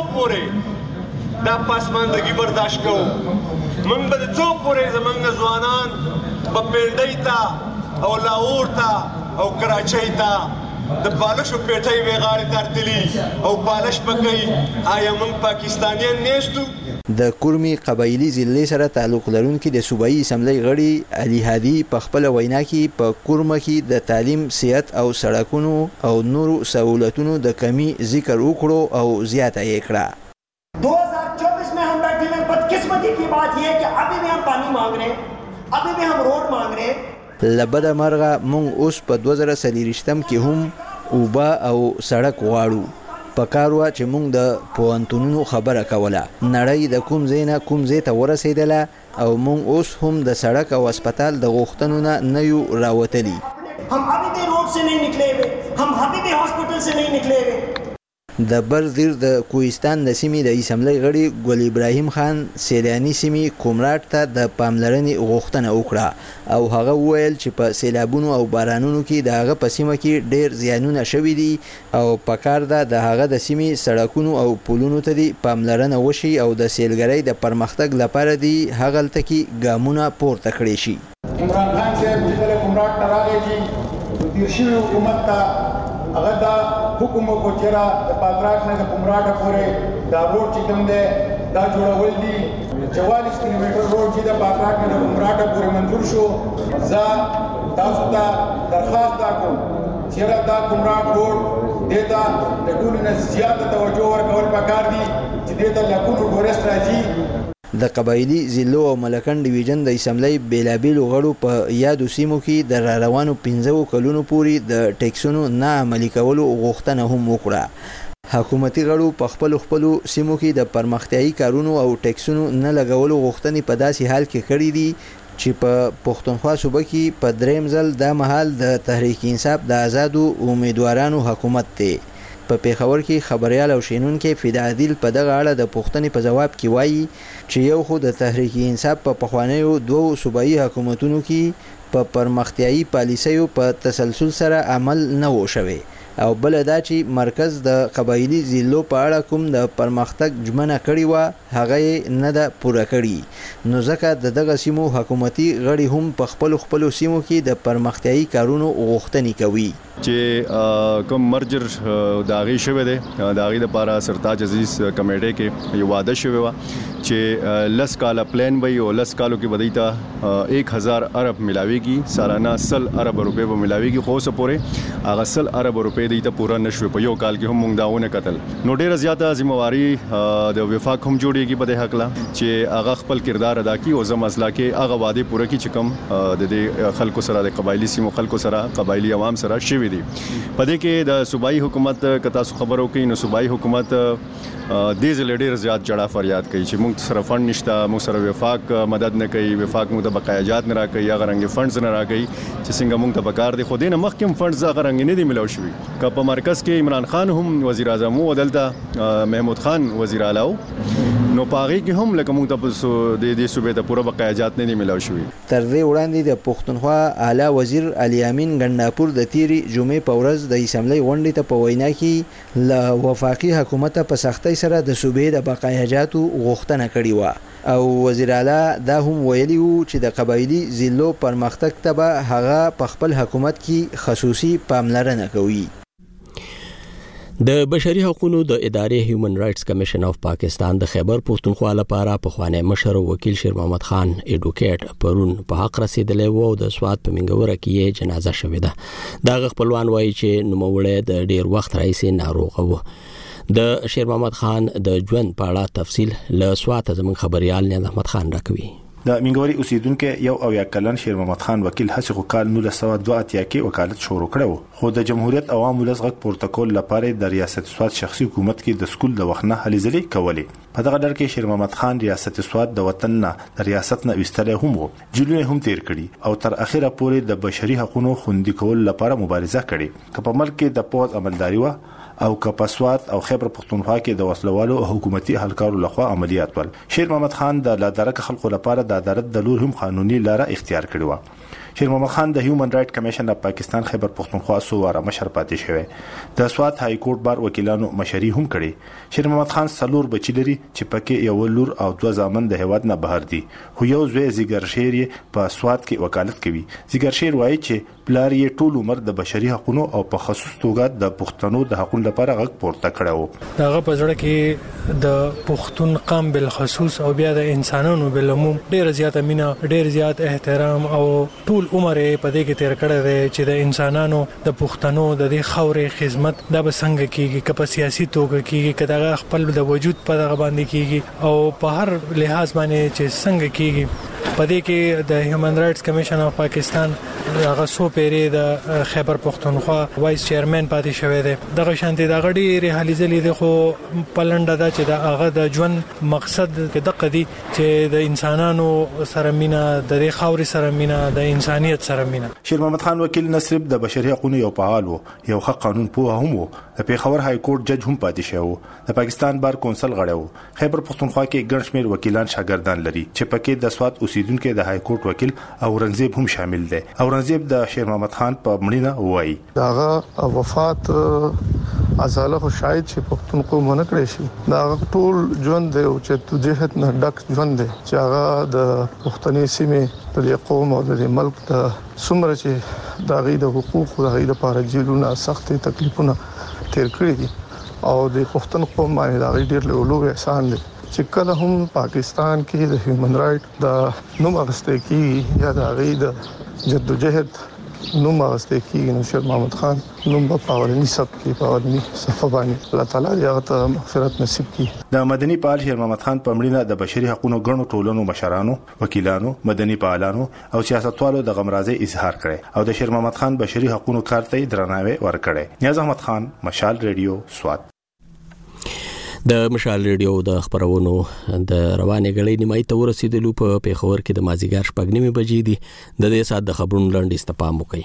پورې دا پاسماندګي برداشت کوو. منګ به د څو پورې زمونږ ځوانان په پیلډۍ ته او لاهور ته او کراچۍ ته د بالشو پیټۍ ویغاړې ترتلي او بالش پکې. آیا موږ پاکستانیان نیستو؟ د کورمي قبایلی ضلع سره تعلق لرونکي د صوبایي اسمبلی غړي علي هادي په خپل وینا کې په کورمه کې د تعلیم، صحت او سړکونو او نورو سہولتونو د کمی ذکر وکړو او زیاته یې کړه. 2024 में हम बैठे हैं, बदकिस्मती की बात यह है कि अभी भी हम पानी मांग रहे हैं, अभी भी हम रोड मांग रहे हैं. لبد مرغه مونږ اوس په 2023 کې هم اوبه او سړک غواړو. پکاروا چې مونږ د پوهنتونونو خبره کوله. نړۍ د کوم ځای نه کوم ځای ته ورسېدله او مونږ اوس هم د سړک او هسپتال د غوښتنو نه یو راوتلي. हम अभी भी रोड से नहीं निकले हुए, हम अभी भी हॉस्पिटल से नहीं निकले हुए. د برزیر د کوهستان د سیمې د اسمبلی غړي ګل ابراهیم خان سیلانی سیمې کومراټ ته د پاملرنې غوښتنه وکړه او هغه وویل چې په سیلابونو او بارانونو کې د هغه په سیمه کې ډېر زیانونه شوي دي او پکار ده د هغه د سیمې سړکونو او پلونو ته دی پاملرنه وشي او د سیلګرۍ د پرمختګ لپاره دی هغلته کې ګامونه پورته کړي شي. عمران خان صاحب چې کومراټ ته راغی چې تیر شوي حکومت ته هغه دا حکم وکړو چې را د پاتراک نه د کومراټه پورې دا روډ چې کوم دی دا جوړول دي 44 کیلومتر روډ چې د پاتراک نه د کومراټه پورې منظور شو. زه تاسو ته درخواست کوم چې را دا کومراټ روډ دیتا د ټولو نه زیاته توجه ورکول پکار دي چې دیتا لکونو ټورست راځي. د قبایلی ضلعو او ملکن ډیویژن د اسمبلی بیلابیلو غړو په یادو سیمو کې د راروانو 15 کلونو پورې د ټیکسونو نه عملي کولو غوښتنه هم وکړه. حکومتي غړو په خپلو سیمو کې د پرمختیایي کارونو او ټیکسونو نه لګولو غوښتنې په داسې حال کې کړې دي چې په پښتونخوا صوبه کې په دریم ځل د مهال د تحریک انصاف د آزادو امیدوارانو حکومت دی. په پیښور کې خبريال او شینونکو فدا عادل په دغه اړه د پوښتنې په جواب کې وایي چې یو خو د تحریک انصاف په پخوانیو دوه صوبایي حکومتونو کې په پرمختیایي پالیسیو په تسلسل سره عمل نه و شوی او بل دا چې مرکز د قبایلی ضلعو په اړه کوم د پرمختګ ژمنه کړې و هغه نه ده پوره کړې نو ځکه دغه سیمو حکومتي غړي هم په خپل سیمو کې د پرمختیایي کارونو غوښتنې کوي چې کوم مرجر داغي شوه دی داغي د لپاره سرتاج عزیز کمیټه کې یو وعده شوه و چې لس کاله پلان وي او لس کالو کې بدایته 1000 ارب ملاويږي سالانه 100 ارب روپے به ملاويږي خو څه پوره هغه 100 ارب روپے دیته پورا نشوي په یو کال کې هم موږ داونه قتل نو ډیره زیاته ذمہواری د وفاق هم جوړیږي په دې حق لا چې هغه خپل کردار ادا کړي او زم مسله کې هغه وعده پوره کړي چې کوم د دې خلکو سره د قبایلی سیمو خلکو سره قبایلی عوام سره شوي دي په دې کې د صوبایي حکومت کتا خبرو کوي نو صوبایي حکومت د دې ډېر زیات جړه فریاد کوي چې موږ سره فند نشته موږ سره وفاق مدد نه کوي وفاق موږ د بقایاجات نه راکوي یا غرنګ فندز نه راکوي چې څنګه موږ ته بکار دي خو دې نه مخکې فندز غرنګ نه دي ملو شوی که په مرکز کې عمران خان هم وزیر اعظم او دلته محمود خان وزیر اعلی نو پاغي کې هم لکه موږ ته د دې صوبې ته پوره بقایاجات نه دي ملو شوی تر دې وړاندې د پښتونخوا اعلی وزیر علي امین ګنداپور د تیری جمعې په ورځ د اسمبلی غونډې ته په وینا کې ل وفاقي حکومت په سختۍ سره د صوبې د بقایاجاتو غوښتنه کړې و او وزیر اعلی دا هم ویلي وو چې د قبایلی ضلعو پرمختګ ته به هغه په خپل حکومت کې خصوصي پاملرنه کوي. د بشري حقوقو د ادارې هیومن رائټس کمیشن اف پاکستان د خیبر پښتونخوا لپاره په خوانه مشر وکیل شیر محمد خان اډوکیټ پرون په حق رسیدلې وو د سواد په منګوره کې جنازه شوې ده د خپلوان وایي چې نوموړی د ډیر وخت راځي ناروغ وو د شیر محمد خان د ژوند په اړه تفصیل له سواد زمون خبريال نه احمد خان راکوي د منګوري اوسیدونکو یو او یا کلن شیر محمد خان وکیل هڅه کال 1902 کې وکالت شروع کړو خو د جمهوریت عوامو لزغک پروتوکول لپاره د ریاست سواد شخصي حکومت کې د سکول د وخت نه هلي ځلي کولې په دغه ډر کې شیر محمد خان ریاست سواد د وطن نه د ریاست نه وستله هم جلونه هم تیر کړي او تر اخره پورې د بشري حقوقو خوندي کول لپاره مبارزه کړي که په ملک کې د پوز عملداري و او کپسوات او خیبر پښتونخوا کې د وسلوالو حکومتي اهلکارو لخوا عملیات ول شیر محمد خان د لادرک خلکو لپاره د عدالت د لور هم قانوني لاره اختیار کړی و شیر محمد خان د هیومن رائټ کمیشن اف پاکستان خیبر پښتونخوا سواره مشر پاتې شوی د سواد های کورټ بار وکیلانو مشري هم کړي شیر محمد خان سلور بچی لري چې پکې یو لور او دوه زامن د هواد نه بهر دي خو یو زوی زیګر شیر په سواد کې وکالت کوي زیګر شیر وایي چې پلار یې ټول عمر د بشري حقوقو او په خصوص توګه د پښتنو د حقوقو لپاره غږ پورته کړو داغه په ځړه کې د پښتون قام بل خصوص او بیا د انسانانو بل عموم ډیر زیات مینا ډیر زیات احترام او ټول عمر په دې کې تیر کړی دی چې د انسانانو د پښتنو د دې خورې خدمت د بسنګ کیږي که په سیاسي توګه کیږي که دغه خپل د وجود په دغه باندې کیږي او په هر لحاظ باندې چې څنګه کیږي په دې کې د هیومن رائټس کمیشن اف پاکستان هغه سو پیری د خیبر پښتونخوا وایس چیرمن پاتې شوی دی دغه شانتي د غړي ریحالي زلي د خو پلنډه دا چې د هغه د ژوند مقصد کې د قدي چې د انسانانو سره مینا د خاوري سره مینا د انسانيت سره مینا شیر محمد خان وکیل نصرب د بشري حقوقو یو فعال وو یو ښه قانون پوه هم وو د پیښور های کورټ جج هم پاتې شو د پاکستان بار کونسل غړی وو خیبر پښتونخوا کې ګڼ شمېر وکیلان شاګردان لري چې پکې د سواد اوسیدونکو د های کورټ وکیل اورنګزیب هم شامل دي اورنګزیب د شیر محمد خان په مړینه وایي داغه وفات ازاله خو شاید چې پښتونخوا مونږ کړی شي دا ټول ژوند دی او چې د جهت نه ډک ژوند دی چې هغه د پښتني سیمې د قوم او د ملک د څومره چې د غي د حقوق او د غي د لپاره جیلونه سخت تکلیفونه تیر کړی دي او د پښتون قوم باندې د غي ډیر لوی احسان دی چې کله هم پاکستان کې د هیومن رائټ د نوم اغسته کی یا د غي د جدوجہد نوم اغسته کی نو شیر محمد خان نوم په پاورني سب کې پاورني صفه باندې الله تعالی دې هغه ته مغفرت نصیب کړي د مدني فعال شیر محمد خان په مړینه د بشري حقوقو غړو ټولنو مشرانو وکیلانو مدني فعالانو او سیاستوالو د غمرازي اظهار کړي او د شیر محمد خان بشري حقوقو کارته درناوی ورکړي نیاز احمد خان مشال ریډیو سواد د مشال ریډیو د خبرونو د روانې غړې نیمای ته ورسېدلو په پیښور کې د مازیګر 9:30 بجې دي. د دې سات د خبرونو لاندې استپام وکړي.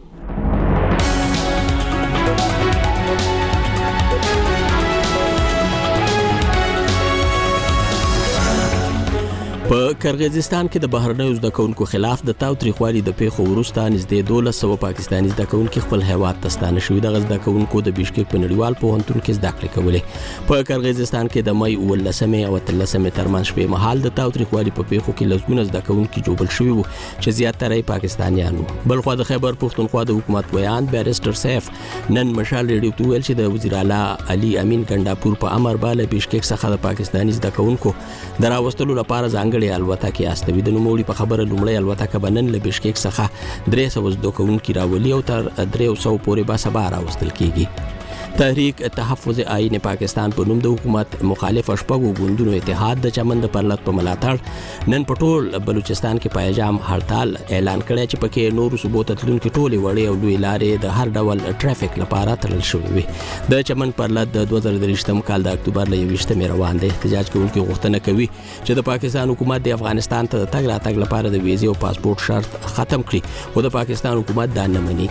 په کرغیزستان کې د بهرنیو زده کوونکو خلاف د تاوتریخوالي د پیښو وروسته نږدې 1200 پاکستاني زده کوونکي خپل هیواد ته ستانه شوي. د زده کوونکو د بشکیک په نړیوال پوهنتون کې زده کړې کولې. په کرغیزستان کې د مې 19 او 13 ترمنځ شپې مهال د تاوتریخوالي په پیښو کې لږونه زده کوونکي جوړل شوي وو چې زیاتره پاکستانیان وو. بلخو د خیبر پښتونخوا د حکومت ویان بیرستر سیف نن مشال ریډیو ته ویل چې د وزیر اعلی علي امین ګنداپور په امر باندې بشکیک څخه د پاکستاني زده کوونکو دراوستلو لپاره ځانګړي الوتکې استوي. د نوموړي په خبره لومړی الوتکه بنن له بشکیک څخه 300 زده کوونکي راولي او تر 300 پورې به سبا راوستل کیږي. تحریک تحفظ آئین پاکستان په نوم د حکومت مخالف شپږو ګوندونو اتحاد د چمن د پرلط په ملاتړ نن په ټول بلوچستان کې پایجام هړتال اعلان کړی چې پکې نورو صوبو ته تلونکي ټولې وړې او لوی لارې د هر ډول ټرافیک لپاره تړل شوې وي. د چمن پرلط د 2023 کال د اکتوبر له 20 روان دی. احتجاج کوونکي غوښتنه کوي چې د پاکستان حکومت د افغانستان ته تګ راتګ لپاره د ویزې او پاسپورت شرط ختم کړي خو د پاکستان حکومت دا نه مني.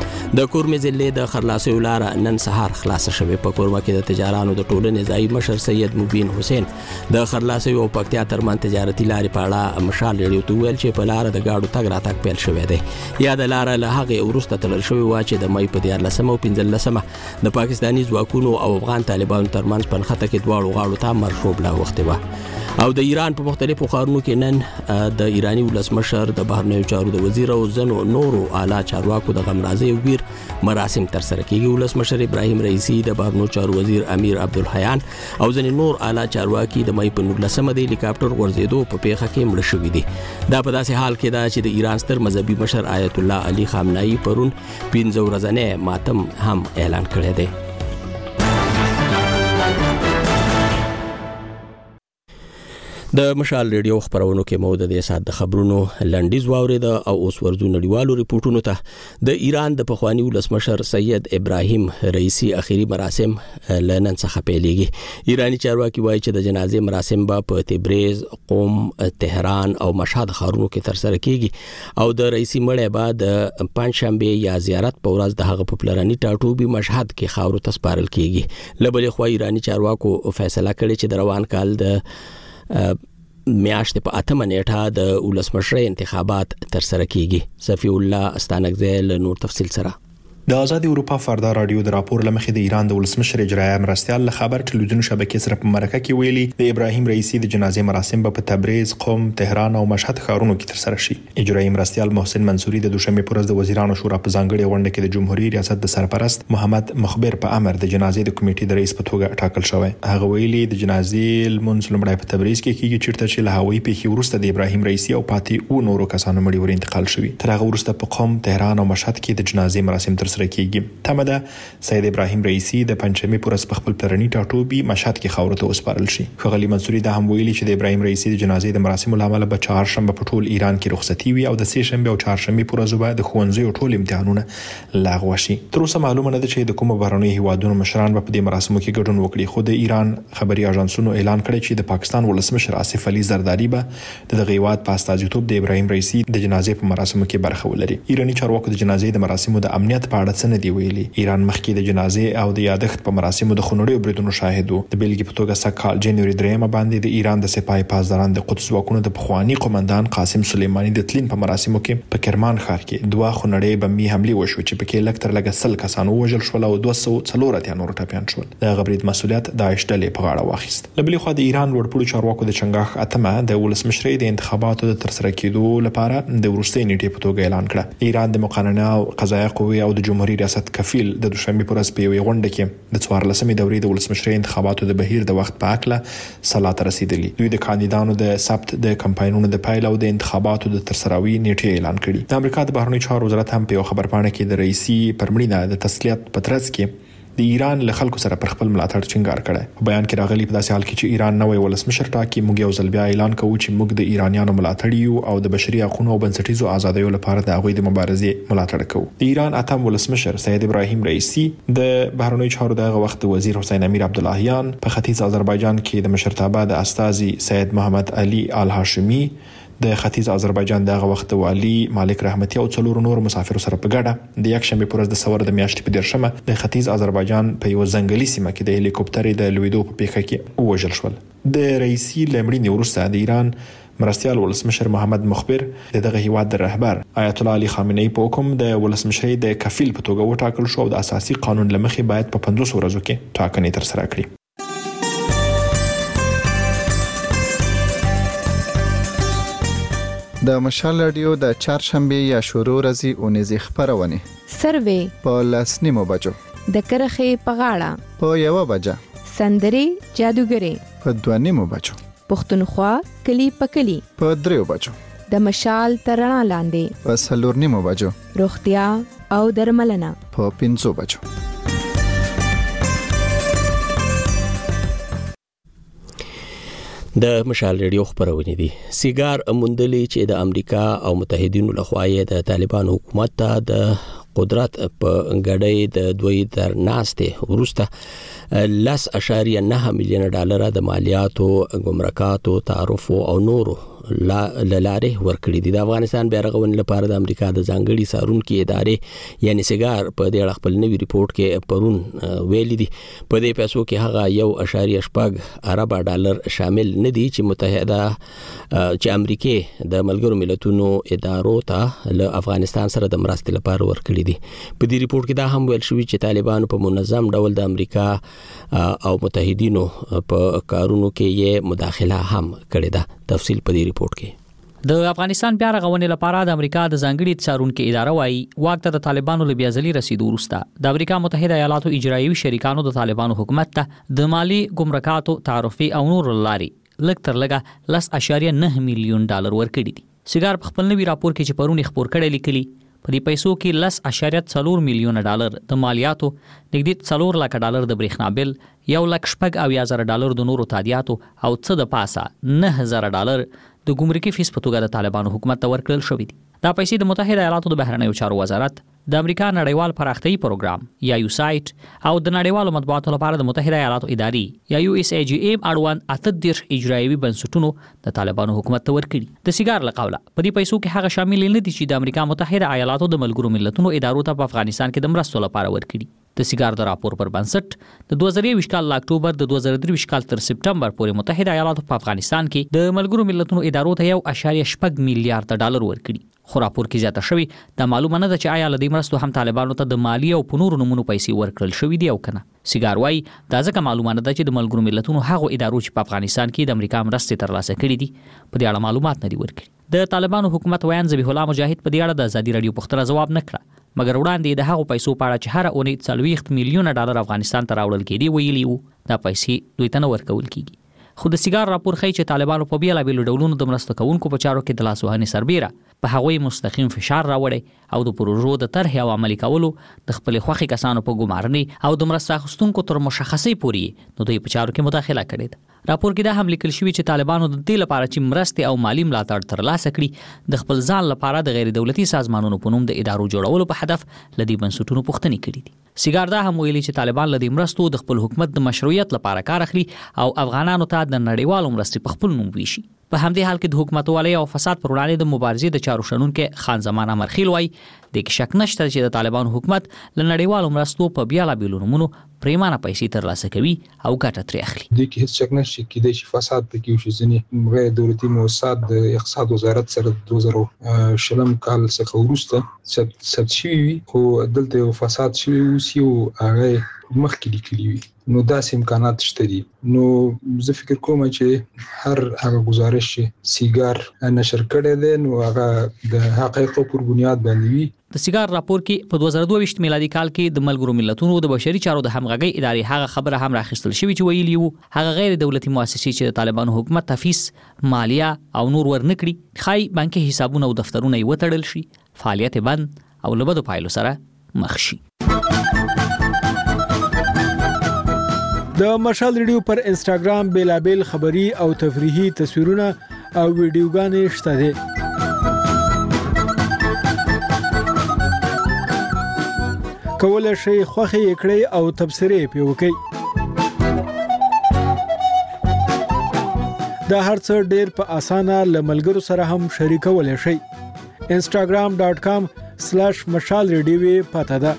د کورمه ضلع د خرلاسیو لار نن سهار خلاص شوه. په کورمه کې د تجارانو د ټولنې ځای مشر سید مبین حسین د خرلاسیو او پکتیا ترمن تجارتي لارې په اړه مشال ریډیو ته ویل چې په لار د گاډو تګ راتګ پیل شوی دی. یا د لار له هغه ورسته تلل شوی و چې د مې په 14 او 15 د پاکستاني ځواکونو او افغان طالبانو ترمنځ په خطه کې دواړو غاړو ته مرشوب لا وخت و. او د ایران په مختلفو ښارونو کې نن د ایرانی ولسمشر د بهرنیو چارو د وزیر او ځنو نورو اعلی چارواکو د غمرازي او ویر مراسم تر سره کیږي. ولسمشر ابراهیم رئیسی د بهرنیو چارو وزیر امیر عبدالحیان او ځنې نور اعلی چارواکي د مې په 19 د هلیکاپټر غورځېدو په پیښه کې مړ شوي دي. دا په داسې حال کې ده چې د ایران ستر مذهبي مشر آیت الله علي خامنه‌ای پرون 15 ورځې ماتم هم اعلان کړی دی. د مشال ریډیو خبرونو کې مو د دې سات د خبرونو لنډیز واورید او اوس ورځو نړیوالو ریپورتونو ته. د ایران د پخوانی ولسمشر سید ابراهیم رئیسی اخیری مراسم لنن څخه پیلېږي. ایرانی چارواکي وایي چې د جنازې مراسم به په تبریز، قم، تهران او مشهد ښارونو کې تر سره کیږي او د رئیسی مړی به د پنځشنبه یا زیارت په ورځ د هغه پپلرانی ټاټوبي مشهد کې خاورو ته سپارل کیږي. لبلې خو ایرانی چارواکو فیصله کړې چې د روان کال د میاشتې په 8 نیټه د ولسمشر انتخابات تر سره کیږي. صفی الله استانکزل نور تفصیل سره. د آزادي اروپا فردا رادیو د راپور لمخې د ایران د ولسمشر اجرایي مرستيال خبر ټلویزیون شبکې سره په مرکه کې ویلي د ابراهیم رئیسی د جنازې مراسم په تبریز، قم، تهران او مشهد ښارونو کې تر سره شي. اجرایي مرستيال محسن منصوري د دوشنبه پر ورځ د وزیرانو شورا په ځانګړي غونډه کې د جمهوریت ریاست د سرپرست محمد مخبر په امر د جنازې د کمیټې د رئیس په توګه ټاکل شوی. هغه ویلي د جنازې لمونځ لومړی په تبریز کې کیږي چیرته چې له هوایي پیښې وروسته د ابراهیم رئیسی او پاتې او نورو کسانو مړي ور انتقال شوی. تر هغه وروسته په قم، تهران او مشهد کې د جنازې مراسم تر سره کیږي. مده سید ابراهیم رئیسی د پنځمې پورس په خپل پلرني ټاټوبي مشهد کې خاورو ته وسپارل شي. ښاغلي منصوري دا هم ویلي چې د ابراهیم رئیسی د جنازې د مراسمو لامل به چهارشنبه په ټول ایران کې رخصتي وي او د سه شنبه او چهارشنبه پر ورځ به د ښوونځي او ټول امتحانونه لغوه شي. تر اوسه معلومه نه ده چې د کومو بهرنیو هیوادونو مشران به په دې مراسمو کې ګډون وکړي. خو د ایران خبري اژانسونو اعلان کړی چې د پاکستان ولسمشر آصف علي زرداری به د غیواد په استازیتوب د ابراهیم رئیسی د جنازې په مراسمو کې برخه ولري. ایرانی چارواکو د جنازې د مراسمو د امنیت په اړه څه نه دی ویلي. ایران مخکې د جنازې او د یادښت په مراسمو د خونړیو بریدونو شاهد وو. د بیلګې په توګه سکهال جنوري 3 باندې د ایران د سپاه پاسداران د قدس ځواکونو د پخوانی قومندان قاسم سلیمانی د تلین په مراسمو کې په کرمان ښار کې دوه خونړې بمي حمله وشو چې پکې لکتر لګ 100 کسانو وژل شول او 240 نور ټپيان شول. د غبرید مسولیت داعش ډلې په غاړه واخیست. لبلې خو د ایران لوړپوړو چارواکو د چنګاښ اتمه د ولسمشرۍ د انتخاباتو د ترسره کېدو لپاره د ورستۍ نیټې په توګه اعلان کړ. ایران د مقننه او قضایه قوې او د جمهوریت ریاست کفیل د دوشنبه پر ورځ په یوې غونډه کې د 14مې دورې د ولسمشرۍ انتخاباتو د بهیر د وخت په اړه صلاح رسیدلی. دوی د کاندیدانو د ثبت د کمپاینونو د پایله او د انتخاباتو د ترسروي نیټه اعلان کړي. د امریکا د بهرنیو چارو وزارت هم په خبرپاڼه کې د رئیسی پرمړینه د تسلیت پترڅ کې د ایران له خلکو سره پر خپل ملاتړ ټینګار کړی. په بیان کې راغلی په داسې حال کې چې ایران نوې ولسمشر ټاکي، موږ یو ځل بیا اعلان کوو چې موږ د ایرانیانو ملاتړ یو او د بشري حقوقو او بنسټیزو آزادیو لپاره د هغوی د مبارزې ملاتړ کوو. د ایران اتم ولسمشر سید ابراهیم رئیسی د بهرنیو چارو دغه وخت وزیر حسین امیر عبداللهیان، په ختیځ آذربایجان کې د مشرتابه د استازي سید محمد علي آل هاشمي، د ختیځ آذربایجان دغه وخت والی مالک رحمتي او څلور نور مسافر سره په ګډه د یک شنبه پر ورځ د سور د میاشتې په 10مه د ختیځ آذربایجان په یو ځنګلي سیمه کې د هلیکوپټر د لویدو په پیښه کې وژل شول. د رئیسي لمړي وروسته د ایران مرستيال ولسمشر محمد مخبر دغه هیواد د رهبر آیت الله علي خامنه‌ای په حکم د ولسمشرۍ د کفیل په توګه وټاکل شو او د اساسي قانون لمخې باید په 500 ورځو کې ټاکنې تر سره کړي. د مشال رادیو د چهارشنبه یا شروع ورځې اونیزې خبرونه سروې په لاسنیمو بجو د کرخې په غاړه په 1 بجه سندري جادوګري په 2 بجو پښتونخوا کلی په کلی په 3 بجو د مشال ترڼا لاندې په 4 بجو روغتیا او درملنه په 5 بجو. د مشال ریډیو خبرونه دي. سیګار موندلې چې د امریکا او متحدینو لخوا یې د طالبان حکومت ته د قدرت په غړې د دوی تر ناسته ورسته 10.9 میلیون ډالر د مالیاتو، ګمرکاتو، تعرف او نورو لاره ورکړي دي. د افغانستان بیرغونې لپاره د امریکا د ځانګړي سارونکو ادارې یعنی سیګار په دې خپل نوي ریپورت کې پرون ویلي دي په دې پیسو کې هغه 1.8 ارب ډالر شامل نه دي چې متحده چې امریکا د ملګرو ملتونو ادارو ته له افغانستان سره د مرستې لپاره ورکړي دي. په دې ریپورت کې دا هم ویل شوی چې طالبان په منظم ډول د امریکا او متحدینو په کارونو کې یې مداخله هم کړې ده. تفصیل په دې ریپورت کې. د افغانستان بیا رغونې لپاره د امریکا د ځانګړي څارونکو اداره وايي واک ته د طالبانو له بیازلي رسیدو وروسته د امریکا متحده ایالاتو اجرایوي شریکانو د طالبانو حکومت ته د مالی، ګمرکاتو، تعرفي او نور لاري لږ تر لږه 10.9 میلیون ډالر ورکړي دي. سیګار په خپل نوي راپور کې چې پرونی خبر کړی لیکلي په دې پیسو کې 10.4 میلیون ډالر د مالیاتو، نږدې 4 لک ډالر د برېښنا بل، 1,50,000 ډالر د نورو تادیاتو او څه د پاسه 9,000 ډالر د ګمرکي فیس په توګه د طالبانو حکومت ته ورکړل شوې دي. دا پیسې د متحده ایالاتو د بهرنیو چارو وزارت، د امریکا نړیوال پراختیايي پروګرام یا یوسایت او د نړیوالو مطبوعاتو لپاره د متحده ایالاتو ادارې یا USAGM اړوند 38 اجرایوي بنسټونو د طالبانو حکومت ته ورکړي. د سیګار له قوله په دې پیسو کې هغه شامل نه دي چې د امریکا متحده ایالاتو د ملګرو ملتونو ادارو ته په افغانستان کې د مرستو لپاره ورکړي. د سیګار د راپور پر بنسټ د 2023 کال له اکتوبر د 2023 کال تر سپټمبر پورې متحده ایالاتو په افغانستان کې د ملګرو ملتونو ادارو ته 1.8 میلیارډ ډالر ورکړي. خو راپور کې زیاته شوی د معلومه نه ده چې آیا لدې مرستو هم طالبانو ته د مالی او پنورو نمونو پیسې ورکړل شوې دي او کنه. سیګار وايي دا ځکه معلومه نه ده چې د ملګرو ملتونو هغه ادارو چې په افغانستان کې د امریکا مرستې ترلاسه کړې دي په دې اړه معلومات نه دي ورکړي. د طالبانو حکومت ویان ذبیح الله مجاهد په دې اړه د ازادي رادیو پوښتنه جواب نه کړه، مګر وړاندې د هغو پیسو په اړه چې هر اونۍ 40 میلیون ډالر افغانستان ته راوړل کېدي ویلي وو دا پیسې دوی ته نه ورکول کیږي. خو د سیګار راپور ښیي چې طالبانو په بیلابیلو ډولونو د مرسته کوونکو په چارو کې د لاسوهنې سربیره په هغوی مستقیم فشار راوړی او د پروژو د طرحې او عملي کولو د خپل خوښې کسانو په ګمارنې او د مرسته اخیستونکو تر مشخصې پورې نو دوی په چارو کې مداخله کړې ده. راپور کې دا هم لیکل شوی چې طالبانو د دې لپاره چې مرستې او مالی ملاتړ ترلاسه کړي د خپل ځان لپاره د غیر دولتي سازمانونو په نوم د ادارو جوړولو په هدف لدی بنسټونو پوښتنې کړې دي. سیګار دا هم ویلي چې طالبان لدی مرستو د خپل حکومت د مشروعیت لپاره کار اخلي او افغانانو ته د نړیوالو مرستې په خپل نوم ویشي. په همدې حال کې د حکومتوالۍ او فساد پر وړاندې د مبارزې د چارو شنونکو خان زمان امرخیل وایي د کې شک نشته چې د طالبانو حکومت له نړیوالو مرستو په بیلابیلو نومونو پریمانه پیسې ترلاسه کوي او ګټه ترې اخلي. د کې هیڅ شک نشته چې د فساد په کې وشي ځنې غیر دولتي مؤسسات د اقتصاد وزارت سره 2020 کال څخه وروسته ثبت شوي خو دلته یو فساد شوی اوسي او هغه مخکې لیکلي وي نو داسې امکانات شته دي. نو زه فکر کوم چې هر هغه گزارش چې سیګار نشر کړی دی نو هغه د حقایقو پر بنیاد باندې وي. د سیګار راپور کې په 2022 میلادي کال کې د ملګرو ملتونو د بشري چارو د همغږۍ ادارې هغه خبره هم راخیستل شوې چې ویلي وو هغه غیر دولتي مؤسسې چې د طالبانو حکومت تفیس، مالیه او نور ورنکړي خای بانکي حسابونه او دفترونه یې وتړل شي، فعالیت بند او لبدو پایلو سره مخ شي. د مشال ریډیو پر انسټاګرام بیلابل خبری او تفریحي تصویرونه او ویډیوګانې شته دي. کولای شئ خوښي کړئ او تبصرې پې وکړئ. دا هر څه ډېر په اسانه له ملګرو سره هم شریکولی شئ. instagram.com/mashalradio پته ده.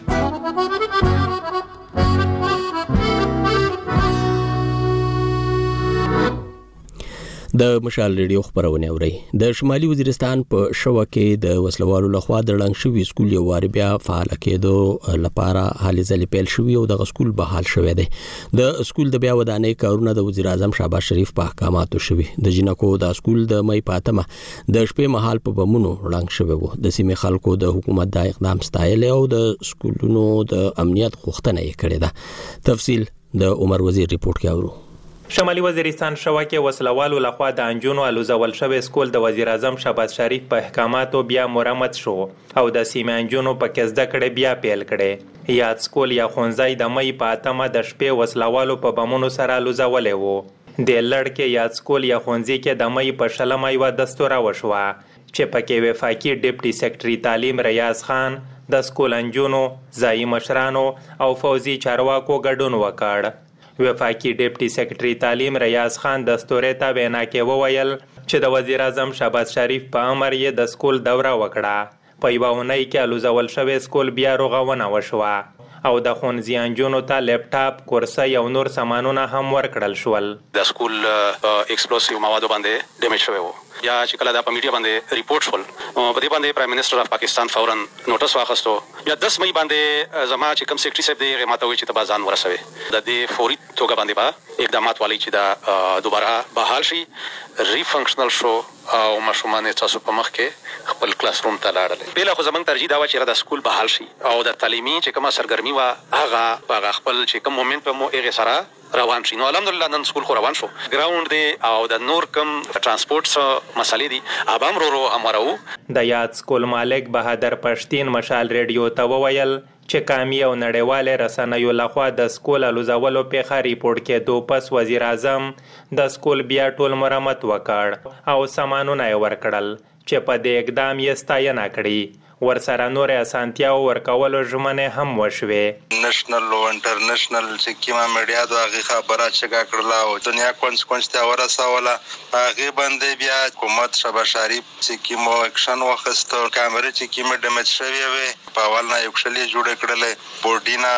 د مشال ریډیو خبرونه اوري. د شمالي وزیرستان په شوه کې د وسلوالو لخوا د ړنګ شوی سکول یو وار بیا فعال کېدو لپاره حالې ځلې پیل شوی او د سکول بحال شوی دی. د سکول د بیا ودانۍ کارونه د وزیر اعظم شهباز شریف په احکاماتو شوی. د جنکو د سکول د مې پاتمه د شپې مهال په بمونو ړنګ شوی وو. د سیمې خلکو د حکومت د اقدام ستایل او د سکولونو د امنیت غوښتنه یې کړې ده. تفصیل د عمر وزیر ریپورت کې اورو. شمالي وزیرستان شوه کې وسلوالو لخوا د انجونو الوزول شوی سکول د وزیر اعظم شهباز شریف په احکاماتو بیا مرمت شو او د سیمې انجونو په کې زده کړې بیا پیل کړي. یاد سکول یا خونځای د مې په اتمه د شپې وسلوالو په بمونو سره الوزولې وو. د لړکې یاد سکول یا خونځي کې د مې په شلمه یو دستوره وشوه چې پکې وفاقي ډیپټي سیکرټري تعلیم ریاض خان د سکول انجونو ځایي مشرانو او فوزي چارواکو ګډون وکړ. وفاقي ډیپټي سیکرټري تعلیم ریاض خان دستورې ته وینا کې وویل چې د وزیر اعظم شهباز شریف په امر یې د سکول دوره وکړه. په یوه اونۍ کې الوزول شوی سکول بیا رغونه وشوه او د ښوونځي انجونو ته لیپټاپ، کورسۍ او نور سامانونه هم ورکړل شول. د سکول ایکسپلوسیو موادو باندې ډیمیج شوی و. بیا چې کله دا په میډیا باندې ریپورت شول په دې باندې پرایم منسٹر اف پاکستان فورا نوټس واخیستو. بیا 10 مې باندې زما چې کوم سیکرټري صاحب دی ماته وایي چې تبا ځان ورسوي د دې فوري توګه باندې به اقدامات والی چې دا دوباره بحال شي، ریفنکشنل شو او ماشومان تاسو په مخ کې خپل کلاس روم ته لاړل. بل خو زمونږ ترجیح دا و چې د سکول بحال شي او د تعلیمي چې کومه سرګرمي و هغه خپل چې کوم مومنت په مو هغه سره روان شي. نو الحمدلله نن سکول خو روان شو. ګراوند دی او د نور کم ترانسپورت مسالې دي ابام رو امرو. د یاد سکول مالک بهادر پښتين مشال ریډیو ته وویل چې کامی او نړیواله رسنیو لخوا د سکول الوزولو په ریپورت کې پس وزیر اعظم د سکول بیا ټول مرمت وکړ او سامانونه ورکړل چې په دې اقدام یې ستاینه کړې. ورسره نور اسانتیا ورکولو ژمنه هم وشوه. نېشنل او انټرنیشنل چې کیما میډیا د هغه خبره چګه کړلا او دنیا کونسکونس ته ورسوله. هغه باندې بیا حکومت شهباز شریف چې کیمو اکشن واخیستو. کیمرې چې کیمه ډیمیج شوی وي په اول نه یو شلې جوړ کړلې. بورډینا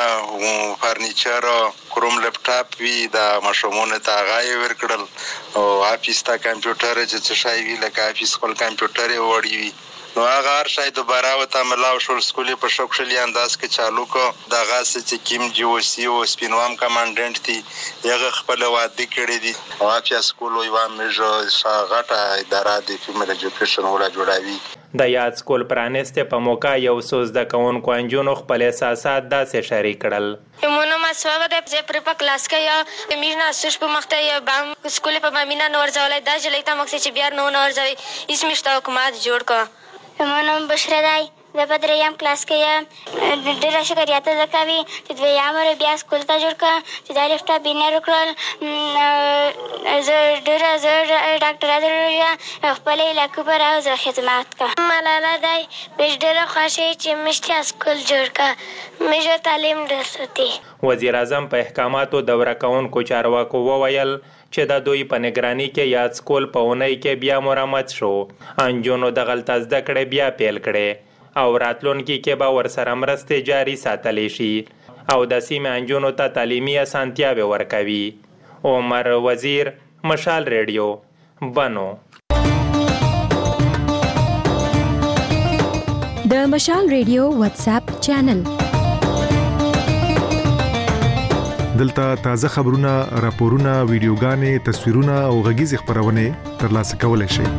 فرنیچر کروم لیپټاپ وی د ماشومونه ته غای ورکړل او افیس ته کمپیوټر چې شای وی لکه افیس خپل کمپیوټر وړي وی. نو هغه هر شای دوباره وته ملاو شو. سکولې په شوکشلي انداز کې چالو کو. د غاسه چې کیم جی او سی او سپینوام کمانډنټ دي هغه خپل وعده کړی دي او افیا سکول یو میجو شاغټه اداره د فیمل ایجوکیشن ولا جوړاوي. د یاد سکول پرانسته په موقع یو سوز د کونکو انجونو خپل احساسات داسې شریک کړل. مونږ ما سوغه د پر په کلاس کې یا مینا سوش په مخته یا بام سکول په مامینا نور ځولای دا چې لیتا مخ چې بیا نور ځوي اسمشته حکومت جوړ کا. مونږ بشردای د بدریم کلاس کې یا ډېر شکریات زکوي چې د یامر بیا سکول ته جوړ کا چې دا لیفټا بینر کړل. زه ډاکټر ادریا خپل علاقې پر او زه خدمات کا. ملاله دای ډېر خوشی چې مشته سکول جوړ کا مې تعلیم رسوتی. وزیر اعظم په احکاماتو دوره کونکو چارواکو وویل چې د دوی په نگرانی کې یاد سکول په اونۍ کې بیا مرمت شو. انجونو د غلط زده کړې بیا پیل کړي او راتلونکي کې به ورسره مرستې جاری ساتلی شي او د سیمې انجونو ته تعلیمي اسانتیاوې ورکوي. عمر وزیر، مشال ریډیو، بنو. د مشال ریډیو واتس اپ چینل دلته تازه خبرونه، راپورونه، ویډیوګانې، تصویرونه او غږیز خبرونه ترلاسه کولای شئ.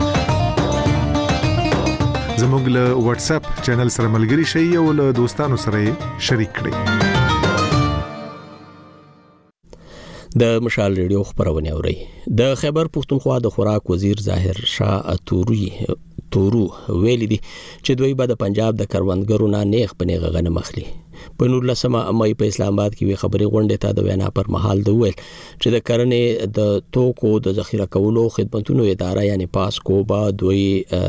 زموږ له واتس اپ چینل سره ملګري شئ او له دوستانو سره شریک کړئ. د مشال ریډیو خبرونه اوري. د خیبر پښتونخوا د خوراک وزیر ظاهر شاه تورو ویلي دي چې دوی به د پنجاب د کروندګرو نه نیغ په نیغه غنم اخلي. په 19 مې په اسلام آباد کې خبري غونډه ته د وینا پر مهال د ویل چې د کرنې د توکو د ذخیره کولو خدماتو اداره یعنی پاسکو با دوی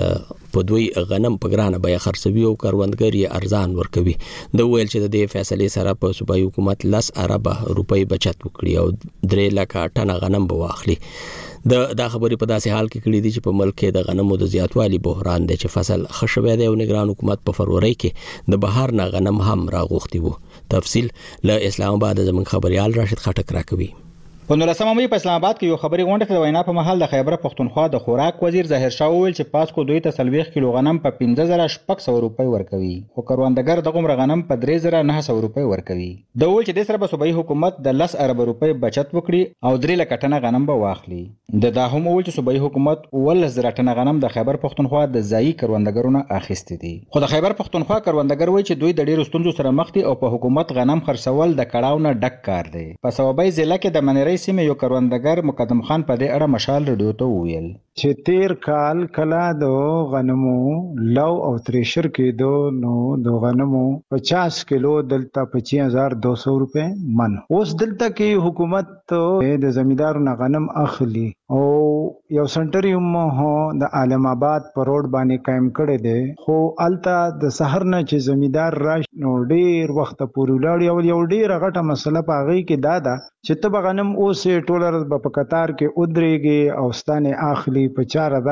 غنم په ګرانه بیا خرڅوي او کروندګر یې ارزان ورکوي. د ویل چې د دې فیصلې سره په صوبایي حکومت 10 ارب روپۍ بچت وکړي او 3 لک ټنه غنم به واخلي. دا خبرې په داسې حال کې کړې دي چې په ملک کې د غنمو د زیاتوالي بحران دی چې فصل خښوي دی او نگران حکومت په فروری کې د بهر نه غنم هم راغوښتي وو. تفصیل له اسلام آباد زموږ خبريال راشد خټک راکوي. په 19 مې په اسلام آباد کې یو خبري غونډه کې د وینا په محل د خیبر پښتونخوا د خوراک وزیر ظاهر شاه وویل چې پاسکو دوی ته 40 کیلو غنم په 15600 روپۍ ورکوي خو کروندګر د غومره غنم په 3900 روپۍ ورکوي. د ویل چې د سره په صوبایي حکومت د 10 ارب روپۍ بچت وکړي او 3 لک ټنه غنم به واخلي. دا هم ویل چې صوبایي حکومت 11000 ټنه غنم د خیبر پښتونخوا د ځایي کروندګرونو اخیستي دي. خو د خیبر پښتونخوا کروندګر وایي چې دوی د ډیرو ستونزو سره مخ دي او په حکومت غنم خرڅول د کړهو نه ډک کار دی. په صوبایي ضلع کې د منری سیمې یو کروندګر مقدم خان په دې اړه مشال رادیو ته وویل چې تیر کال کلا د غنمو لو او تریشر کې نو د غنمو 50 کیلو دلته 25200 روپے من. اوس دلته کې حکومت د زمیندارونو غنم اخلي او یو سنټریوم هو د عالم آباد پر روډ باندې قائم کړي دي خو الته د سحر نه چې زمیندار راش نو ډیر وخت پورې لاړ یو ډیر غټه مسله پاغي کې دادا چې ته غنم اوس ټولر په قطار کې ودرېږي او ستانه اخلي په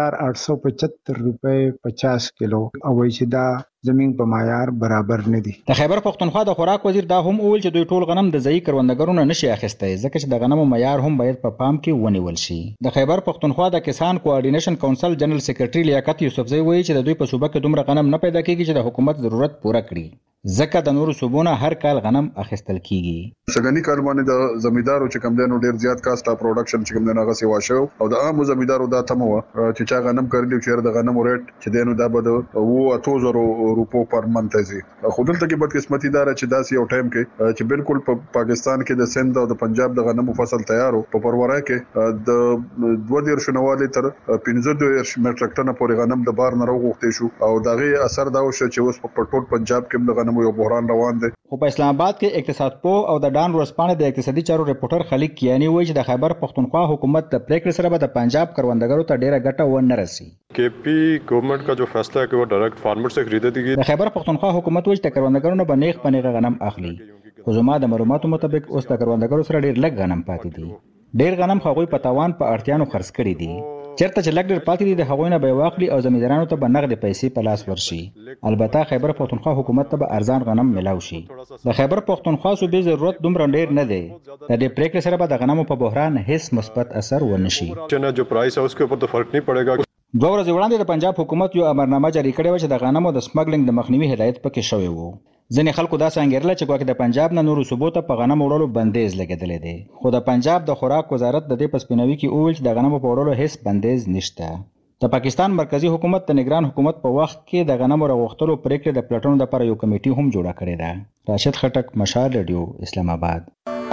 4875 روپے 50 کیلو او چې دا زمين په معیار برابر نه دي. د خیبر پښتونخوا د خوراک وزیر دا هم وویل چې دوی ټول غنم د ځایي کروندګرونو نشي اخیستی ځکه چې د غنمو معیار هم باید په پام کې ونیول شي. د خیبر پښتونخوا د کسان کوارډینیشن کونسل جنرال سیکریټري لیاقت یوسفزئی وایي چې د دوی په صوبه کې دومره غنم نه پیدا کیږي چې د حکومت ضرورت پوره کړي ځکه د نورو صوبونو هر کال غنم اخیستل کیږي. سګنی کال باندې د زمیندارو چې کم دینو ډیر زیات کاسټ اف پروډکشن چې کم دینو هغه سیوا شو او د عام زمیندارو دا تمو چې چا غنم کړلی چې د غنمو ریټ چې دینو دا بده او 2000 روپو پر منتزي. خو دلته کې بدقسمتي دار چې داسې یو ټایم کې چې بالکل په پاکستان کې د سند او د پنجاب د غنمو فصل تیارو په پرورای کې د 2000 شنواله تر 15 میټریک ټن پورې غنم د بار نه راغوښتي شو او دغه اثر دا وشو چې اوس په ټول پنجاب کې د غنمو یو بحران روان دی. خو په اسلام آباد کې اقتصاد پوه او د ډان ورسپانې د اقتصادي چارو ریپورټر خلیق کیانی وایي چې د خیبر پښتونخوا حکومت د پریکړې سره به د پنجاب کروندګرو ته ډیره ګټه ونه رسي. केपी गवर्नमेंट का जो फैसला है कि वो डायरेक्ट फार्मर से खरीदे थी. د خیبر پښتونخوا حکومت وایي چې کروندګرو به نیغ پنیغه غنم اخلي خو زما د معلوماتو مطابق اوس د کروندګرو سره ډیر لږ غنم پاتې دي. ډیر غنم خو په تاوان په اړتیانو خرڅ کړي دي. چرته چې لګ ډیر پاتې دي د هغوی نه به واخلي او زمیندارانو ته به نغد پیسې په لاس ورشي. البته خیبر پښتونخوا حکومت ته به ارزان غنم ملاو شي. د خیبر پښتونخوا صوبې ضرورت دومره ډیر نه دی. د دې پریکړې سره به د غنمو په بحران هیڅ مثبت اثر ونه شي. जो प्राइस है उसके ऊपर तो फर्क नहीं पड़ेगा. 2 ورځې وړاندې د پنجاب حکومت یو امرنامه جاری کړې و چې د غنمو د سمګلینګ د مخنیوي هدایت پکې شوی وو. ځینې خلکو دا څنګه چې ګواکې د پنجاب نه نورو صوبو ته په غنمو وړلو بندیز لګېدلې دی. خو د پنجاب د خوراک وزارت د دې پسپینوي کې وویل چې د غنمو په وړلو هیڅ بندیز نشته. د پاکستان مرکزی حکومت د نگران حکومت په وخت کې د غنمو راغښتلو پریکړې د پلټنو لپاره یو کمیټي هم جوړه کړې ده. راشد خټک، مشال رادیو، اسلام آباد.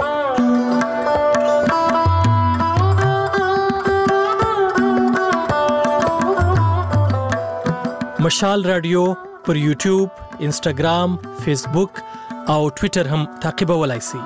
مشال رادیو پر یوټیوب، انسټاګرام، فیسبوک او ټوئیټر هم تعقیبولای شئ.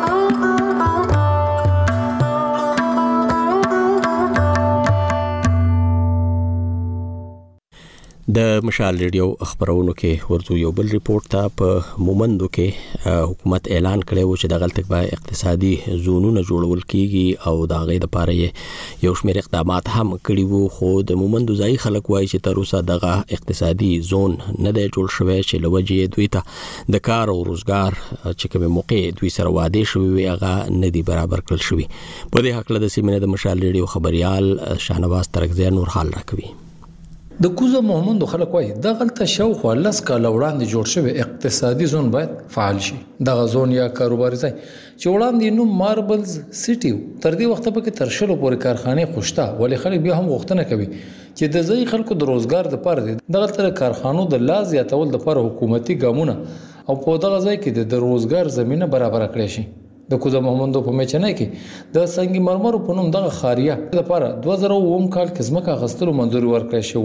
د مشال ریډیو خبرونو کې ورته یو بل ریپورت ته په مومندو کې حکومت اعلان کړی و چې د غلطک به اقتصادي زونونه جوړول کیږي او د غي د پاره یو شمېر اقدامات هم کړي وو. خو د مومندو ځای خلک وایي چې تر اوسه دغه اقتصادي زون نه دی جوړ شوی چې لوجه دوی ته د کار او روزګار چې کوم موقع دوی سره وعده شوی وي هغه نه دی برابر کړل شوی. په دې حق له سیمه د مشال ریډیو خبريال شاهنواز ترکزی نور حال راکوي. د کوزه محمد خلک وایي د غلطه شاوخوا لس کاله وړاندې جوړ شوی اقتصادي زون باید فعال شي. دغه زون یا کاروباري ځای چې وړاندې نو ماربلز سیټي تر دې وخت پورې تر شلو پورې کارخانه خوشته ولې خلک بیا هم غوښتنه کوي چې د ځای خلکو د روزګار لپاره دغه تر کارخانو د لا زیاتول لپاره حکومتي ګامونه او په دغه ځای کې د روزګار زمينه برابر کړي شي. د کوزه محمد په میچنه کې د سنگ مرمر په نوم دغه خاریه لپاره 2009 کال کې ځمکه غستلو منځوري ورکړې شو.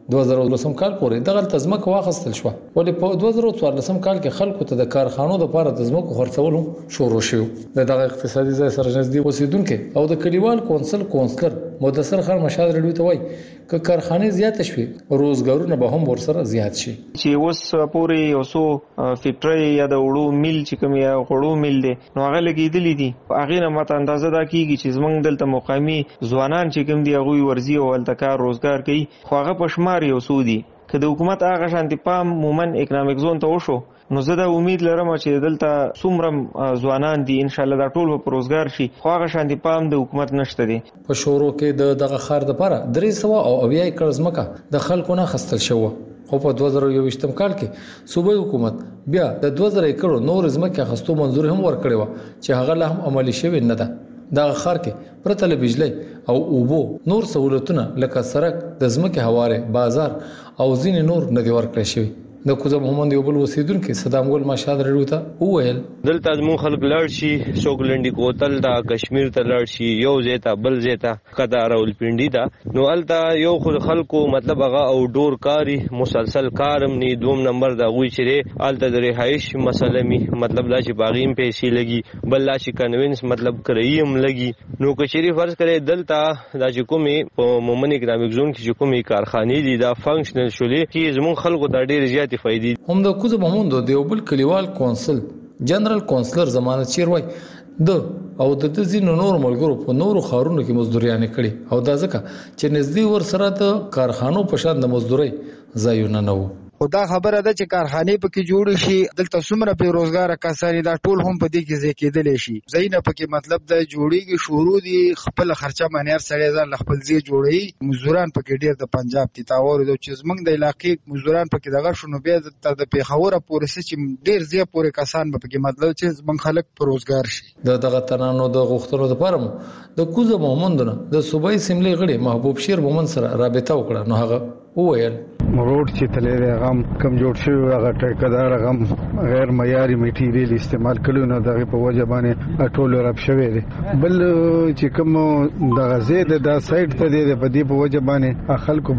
2013 کال پورې دغه تزمک واخستل شو ولې په 2014 کال کې خلکو ته د کارخانو لپاره تزمکو خرڅول شروع شو دغه اقتصادي ځای سره نږدې اوسیدونکو او د کلیوال کونسلر مدثر خان مشال رډیو ته وایي ک کارخانه زیات شي روزګارونه به هم ورسره زیات شي چې اوس پورې اوسو فیکټری یا د وړو میل چې کوم یا وړو میل دي نو هغه لګیدلې دي هغه نه ماته اندازه دا کیږي چې زمونږ دلته مقامی ځوانان چې کوم دي هغه ورزي او التکار روزګار کوي خو هغه پښمار یو سودي که د حکومت هغه شانتي پام مومن اکونومیک زون ته وشو نو زه دا امید لرم چې دلته څومره ځوانان دي ان شاء الله دا ټول په روزګار شي خو هغه شانتي پام د حکومت نشته دي په شورو کې دغه خار د لپاره 300 ایکړ ځمکه د خلکو نه خستل شو خو په 2021 کال کې صوبایي حکومت بیا د 2000 ایکړ نور ځمکه خستو منظور هم ورکړی و چې هغه له هم عملی شوی نه ده دا خار کې پرته له بجلی او اوبو نور سہولتونه لکه سړک د ځمکې هواره بازار او ځینې نور نه دی ورکړی شوی د کوزه محمد یو بل وسیدونکو صدام ګل مشاد رډیو ته وویل دلته زمو خلک لړ شي شوګلندي کوتل دا کشمیر ته لړ شي یو زیتا بل زیتا کدا راولپنډي دا نو الته یو خود خلکو مطلب هغه او ډور کاری مسلسل کارم ني دوم نمبر دا غوي چې الته د رهایش مسله می مطلب لا چې باغیم پیسې لګي بل لا چې کنوینس مطلب کرایم لګي نو که شری فرض کړي دلته دا چې کومي په مومن اکونومیک زون کې کومي کارخانه دي دا فنکشنل شولې کې زمو خلکو د ډېر زیات هم د کوزه محمود د یو بل کلیوال کونسل جنرال کونسلر ضمانت چیر وای د او د ځینو نور ملګرو په نورو خارونو کې مزدوریانه کړي او دا ځکه چې نږدې ور سره د کارخانو په شان د مزدوري ځایونه نه وو خدا خبره ده چې کارخانه پکې جوړ شي دلته څومره په روزګار کسانی دا ټول هم په دې کې ځکېدل شي زینه پکې مطلب د جوړیږي شروع دي خپل خرچه منیر سره ځان خپل ځای جوړي مزدوران پکې ډیر د پنجاب دي تاور د چې زمنګ د علاقې مزدوران پکې دغه شنو بیا د پیښور پورې چې ډیر ځای پورې کسان پکې مطلب چې زمنګ خلک په روزګار شي دغه تنانو د غوښتنو لپاره د کوزه محمد د صوبایي سیملې غړي محبوب شیر مومن سره رابطه وکړه نو هغه وویل روډ چې تلې غم کم جوړ شوی هغه ټیکدار غم غیر معیاري میټیریل استعمال کړو نو دغه په وجه باندې ټول رب شوی دی بل چې کوم د غزې د سایت ته دی په دې په وجه باندې خلکو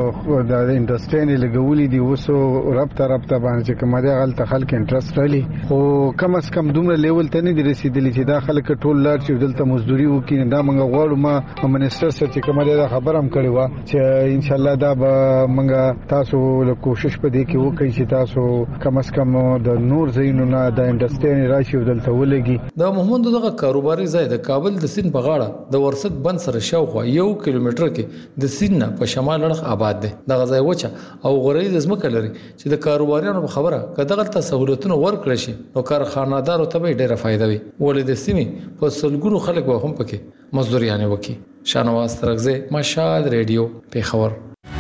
د انډستری لګولې دي وسو رابطه باندې چې کوم دی غلط خلک انټرست لري خو کم از کم دومره لیول ته نه دي رسیدلی چې دا خلک ټول لار چې دلته مزدوري وکړي دا موږ غواړو ما منسټر سره چې کوم دی دا خبر هم کړی و چې ان شاء الله دا موږ تاسو له کوشش په دې کې وکړئ چې تاسو کم از کم د نور زینو نه د انډستری راشي دلته ولګي د محمد دغه کاروباري ځای د کابل د سین په غاړه د ورسک بند سره شاوخوا 1 کیلومتر کې د سین نه په شمال اړخ آباد دی دغه ځای وچه او غوړې د ځمکه لري چې د کاروباریانو په خبره کداغه ته سہولتونه ورکړي شي نو کارخانه‌دارو ته به ډیره فائدہ وي ولې د سیمې په سلګونو خلک به هم پکې مزدوریانه وکي شانواز ترغزه مشال ریډیو پیښور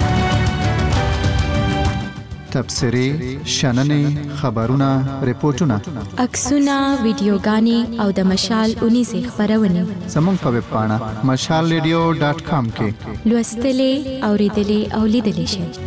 تبصرې شننې خبرونه ریپورتونه عکسونه ویډیوګانې او د مشال 19 خبرونه زموږ په ویب پاڼه mashalradio.com کې لوستلې اوریدلې او لیدلې شئ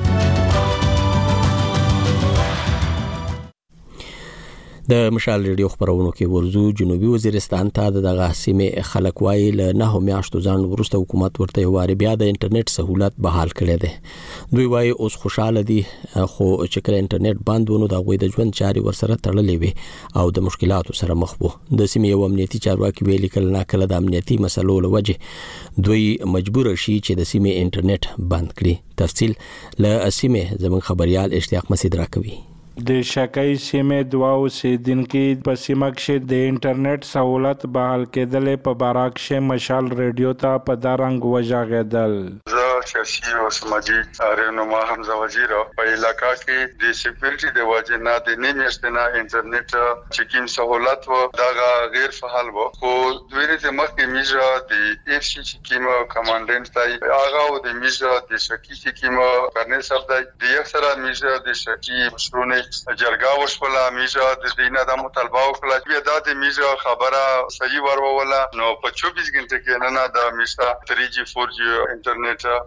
د مشال ریډیو خبرونو کې ورزو جنوبي وزیرستان ته دغه سیمه خلک وایي له 9 میاشتو ځان وروسته حکومت ورته واري بیا د انټرنیټ سہولت بحال کړي دي دوی وایي اوس خوشاله دي خو چې کله انټرنیټ بند ونه د غوي د ژوند چاري ورسره تړلې وي او د مشکلاتو سره مخ وو د سیمه یو امنیتي چارواکي ویلي کله نه کله د امنیتي مسلو لوجه دوی مجبور شي چې د سیمه انټرنیټ بند کړي تفصیل له سیمه زمون خبريال اشتیاق مسعود راکوي د شکای سیمه دواو سیدونکو په سیمه کې د انټرنیټ سہولت بحال کېدل په باراک شه مشال ریډیو ته په دارنګ وژاغېدل سیاسي او سماجی رهنما حمزه وزیر په علاقہ کې د سکیورټي د وجه نه د نیمشتنه انټرنیټ چکین سہولت و دا غیر فعال و خو دوی ته مخکې میجا د اف سی چکیم کمانډنټ تای هغه او د میجا د شکی چکیم کرنل صاحب د اکثره میجا د شکی مشرونه جرګه وشوله میجا د دینه د مطالبه وکړه بیا د میجا خبره صحیح ورول نو په 24 غنټه کې نه د میجا 3G 4G انټرنیټ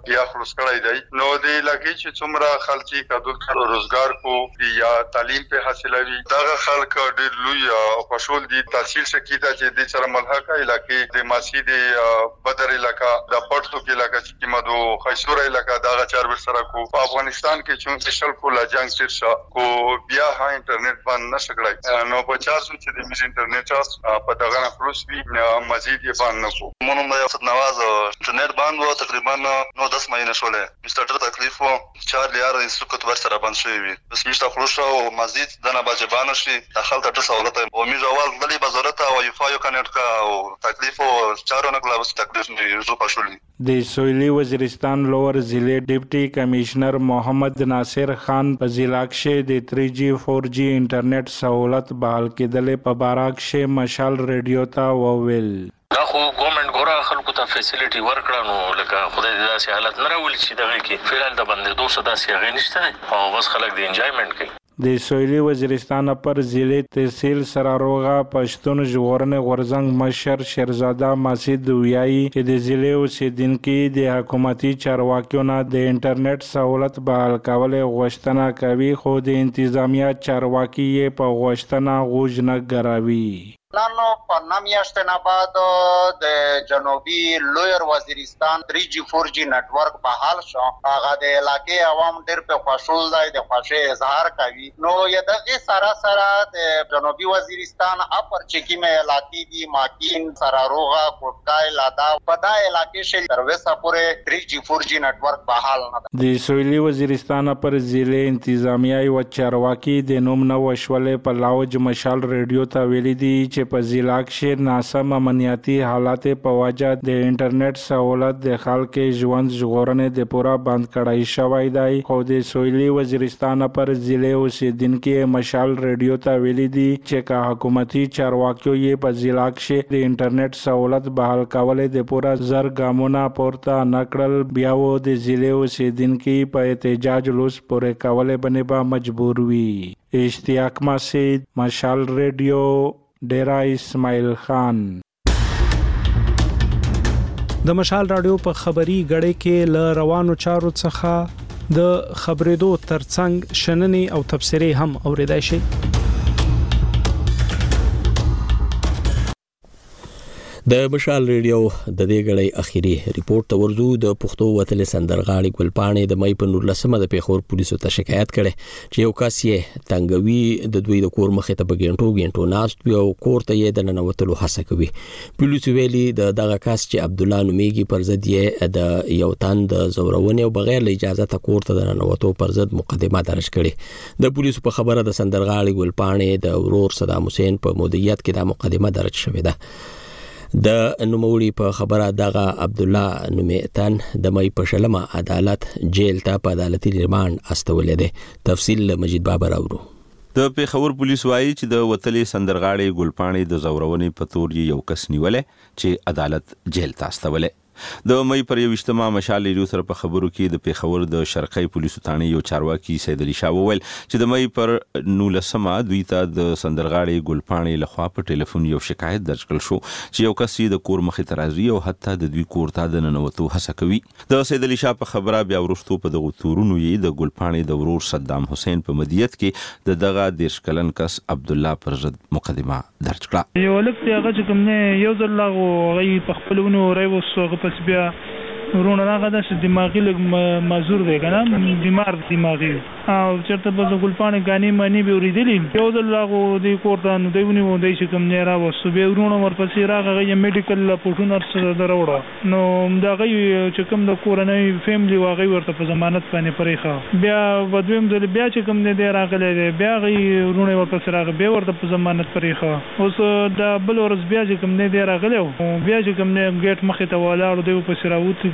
یا خلاص کړی دی. نو د علاقې چې څومره خلک کډو روزګار کو یا تعلیم په حاصلوي دغه خلک ډېر لوی او خوشحال دي. تحصیل شکیدا چې د سره ملحقه علاقې د ماسی د بدر علاقہ د پټو کې علاقہ چې مدو خیسور علاقہ دغه چار ور سره کو په افغانستان کې چې شل کو لا جنگ تیر شو کو بیا ها انټرنیټ باندې نشکړای نو په چارو چې د میز انټرنیټ په دغه نه خلاص وی مزید یې باندې نکو مونږ د یو نواز انټرنیټ باندې تقریبا نو 10 مهینه شولې مستر تکلیف و 4 لیار انستروکت ور سره باندې شوی بس مشته خلاص او مزید دنه باندې باندې شي داخل ته سہولت او میز اول دلی بازارته او وایفای کنیکټ کا او تکلیف او چارو نه کلاوس تکلیف نه زو پښولې. د سویلی وزیرستان لوور ضلع ډیپټي کمشنر محمد ناصر خان په ضلع کې د 3G 4G انټرنیټ سہولت بحال کېدل په باره کې مشال ریډیو ته وویل. دا خو ګورنمنت ګوره خلکو ته فیسیلیټي ورکړه نو لکه خدای دې داسې حالت نه راولي چې دغه کې فعال د باندې 200 داسې هغه نشته او بس خلک د انجوایمنت کوي. د سویلی وزیرستان پر ضلع تحصیل سراروغا پښتون ژغورنې غورځنګ مشر شیرزاده مسعود ویایي چې د ضلع اوسیدونکو د حکومتي چارواکیو نه د انټرنیټ سہولت بحال کول غوښتنه کوي خو د انتظامیه چارواکي په غوښتنه غوږ نه ګراوي. نن په نامیاشت نه بعد د جنوبي لویر وزیرستان 3G 4G نتورک بحال شو هغه د علاقې عوام ډېر په خوشحال دي د خوشي اظهار کوي. نو یدغه سره د جنوبي وزیرستان اپر چکیمه علاقې دي ماکین سراروغا کوټکای لادا په دا علاقې شل تر وسه پورې 3G 4G نتورک بحال نه ده. د سویلی وزیرستان پر ضلع انتظامیه او چارواکي د نوم نو وشولې په لاوج مشال ریډیو ته ویلي دي چې په ضلع کې ناسم امنیتي حالات په وجه د انټرنیټ سہولت د خلکو ژوند ژغورنې د پورا بند کړای شوی دی. خو د سویلی وزیرستان پر ضلع اوسیدونکو مشال ریډیو ته ویلي دي چې کا حکومتي چارواکیو یې په ضلع کې د انټرنیټ سہولت بحال کول د پورا زر ګامونه پورته نکړل بیا و د ضلع اوسیدونکو په احتجاج لوس پورې کول باندې به مجبور وي. اشتیاق مسعود مشال ریډیو ډیرا اسماعیل خان. د مشال رادیو په خبري غړې کې ل روانو چارو څخه د خبرېدو ترڅنګ شننې او تبصرې هم اوریدای شي. د مشال ریډیو د دې غړې اخیری ریپورت ته ورزو. د پښتو وتل سندرغاړي ګلپانې د مې په 19 د پیښور پولیسو ته شکایت کړي چې یو کس یې تنګوي د دوی د کور مخې ته بګینټو ناست وي او کور ته یې د ننوتلو هڅه کوي. پولیسو ویلي د دغه کس چې عبد الله نومیږي پر ضد یې د یو تن د زورونې او بغیر له اجازه ته کور ته د ننوتو پر ضد مقدمه درج کړي. د پولیسو په خبره د سندرغاړي ګلپانې د ورور صدام حسین په مدیریت کې د مقدمه درج شوې ده. د نوموړي په خبره دغه عبد الله نومیتن د مې په شلمه عدالت جیل ته په عدالتي ریماند استولې ده. تفصیل مجید بابر اورو. د پیښور پولیس وایي چې د وتلې سندرغاړي ګلپانې د زورونې په تور یو کس نیولې چې عدالت جیل ته استولې. د مې پر 21 مشال ریډیو سره په خبرو کې د پیښور د شرقي پولیسو ثانې یو چارواکي سید علي شاه وویل چې د مې پر 19 دوی ته د سندرغاړي ګلپانې لخوا په ټلیفون یو شکایت درج کړل شو چې یو کس د کور مخې ته راځي او حتی د دوی کور ته د ننوتو هڅه کوي. د سید علي شاه په خبره بیا ورستو په دغه تورونو یې د ګلپانې د ورور صدام حسین په مدیریت کې دغه 10 کلن کس عبد الله پر ضد مقدمه درج کړه. یو لکه هغه چې کوم نه یو ځل لا غي په خپلونو راوسو پس بیا ورونه هغه د دماغي لګ معذور دی کنه بیمار دماغي او چرته په ګلپانې غاني مانی به ورېدلی یو ځل لاغو د کوټه نو دیونی و د شي کوم نه راوسو به ورونه ورپسې راغی میډیکل پورټونر سره دروړه نو دا غي چې کوم د کورنۍ فیملی واغی ورته په ضمانت باندې پرېخه بیا ودویم د بیا چې کوم نه دی راغلی بیا غي ورونه ورپسې راغی بیا ورته په ضمانت پرېخه اوس دا بل ورځ بیا چې کوم نه دی راغلی بیا چې کوم نه ګیټ مخې ته ولاړ دی په سراوت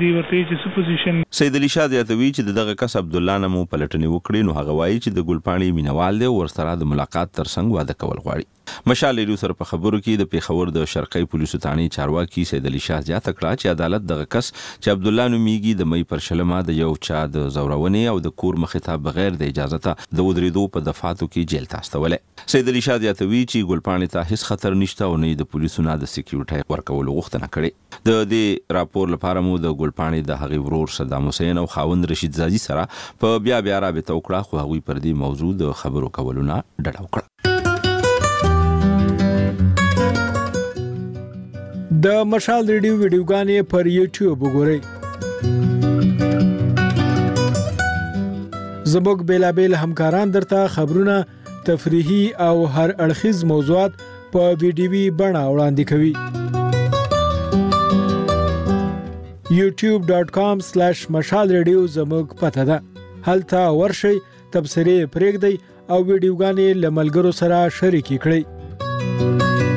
سید علي شاه یادوي چې دغه کس عبد الله نمو پلټنې وکړي نو هغه وایي چې د ګلپانې مینوال دی او ورسره د ملاقات ترڅنګ واده کول غواړي. مشال ریډیو سره په خبرو کې د پیښور د شرقي پولیسو ثاني چارواکي سید علي شاه زیاته کړه چې عدالت دغه کس چې عبد الله نومیږي د مې پر شلمه د یو چا د زورونې او د کور مخې ته بغیر د اجازه ته د ودرېدو په دفعاتو کې جیل ته استولې. سید علي شاه زیاتوي چې ګلپاڼې ته هیڅ خطر نشته او نه د پولیسو نه د سکیورټي ورکولو غوښتنه کړې. د دې راپور لپاره مو د ګلپاڼې د هغې ورور صدام حسین او خاوند رشید زاجي سره په بیا رابطه وکړه خو هغوی پر دې موضوع د خبرو کولو نه ډډه وکړه. د مشال ریډیو ویډیوګانې پر یوټیوب وګورئ. زموږ بیلابیل همکاران درته خبرونه، تفریحي او هر اړخیز موضوعات په ویډیوي بڼه وړاندې کوي. youtube.com/mashalradio زموږ پته ده. هلته ورشئ، تبصرې پرېږدئ او ویډیوګانې له ملګرو سره شریکې کړئ.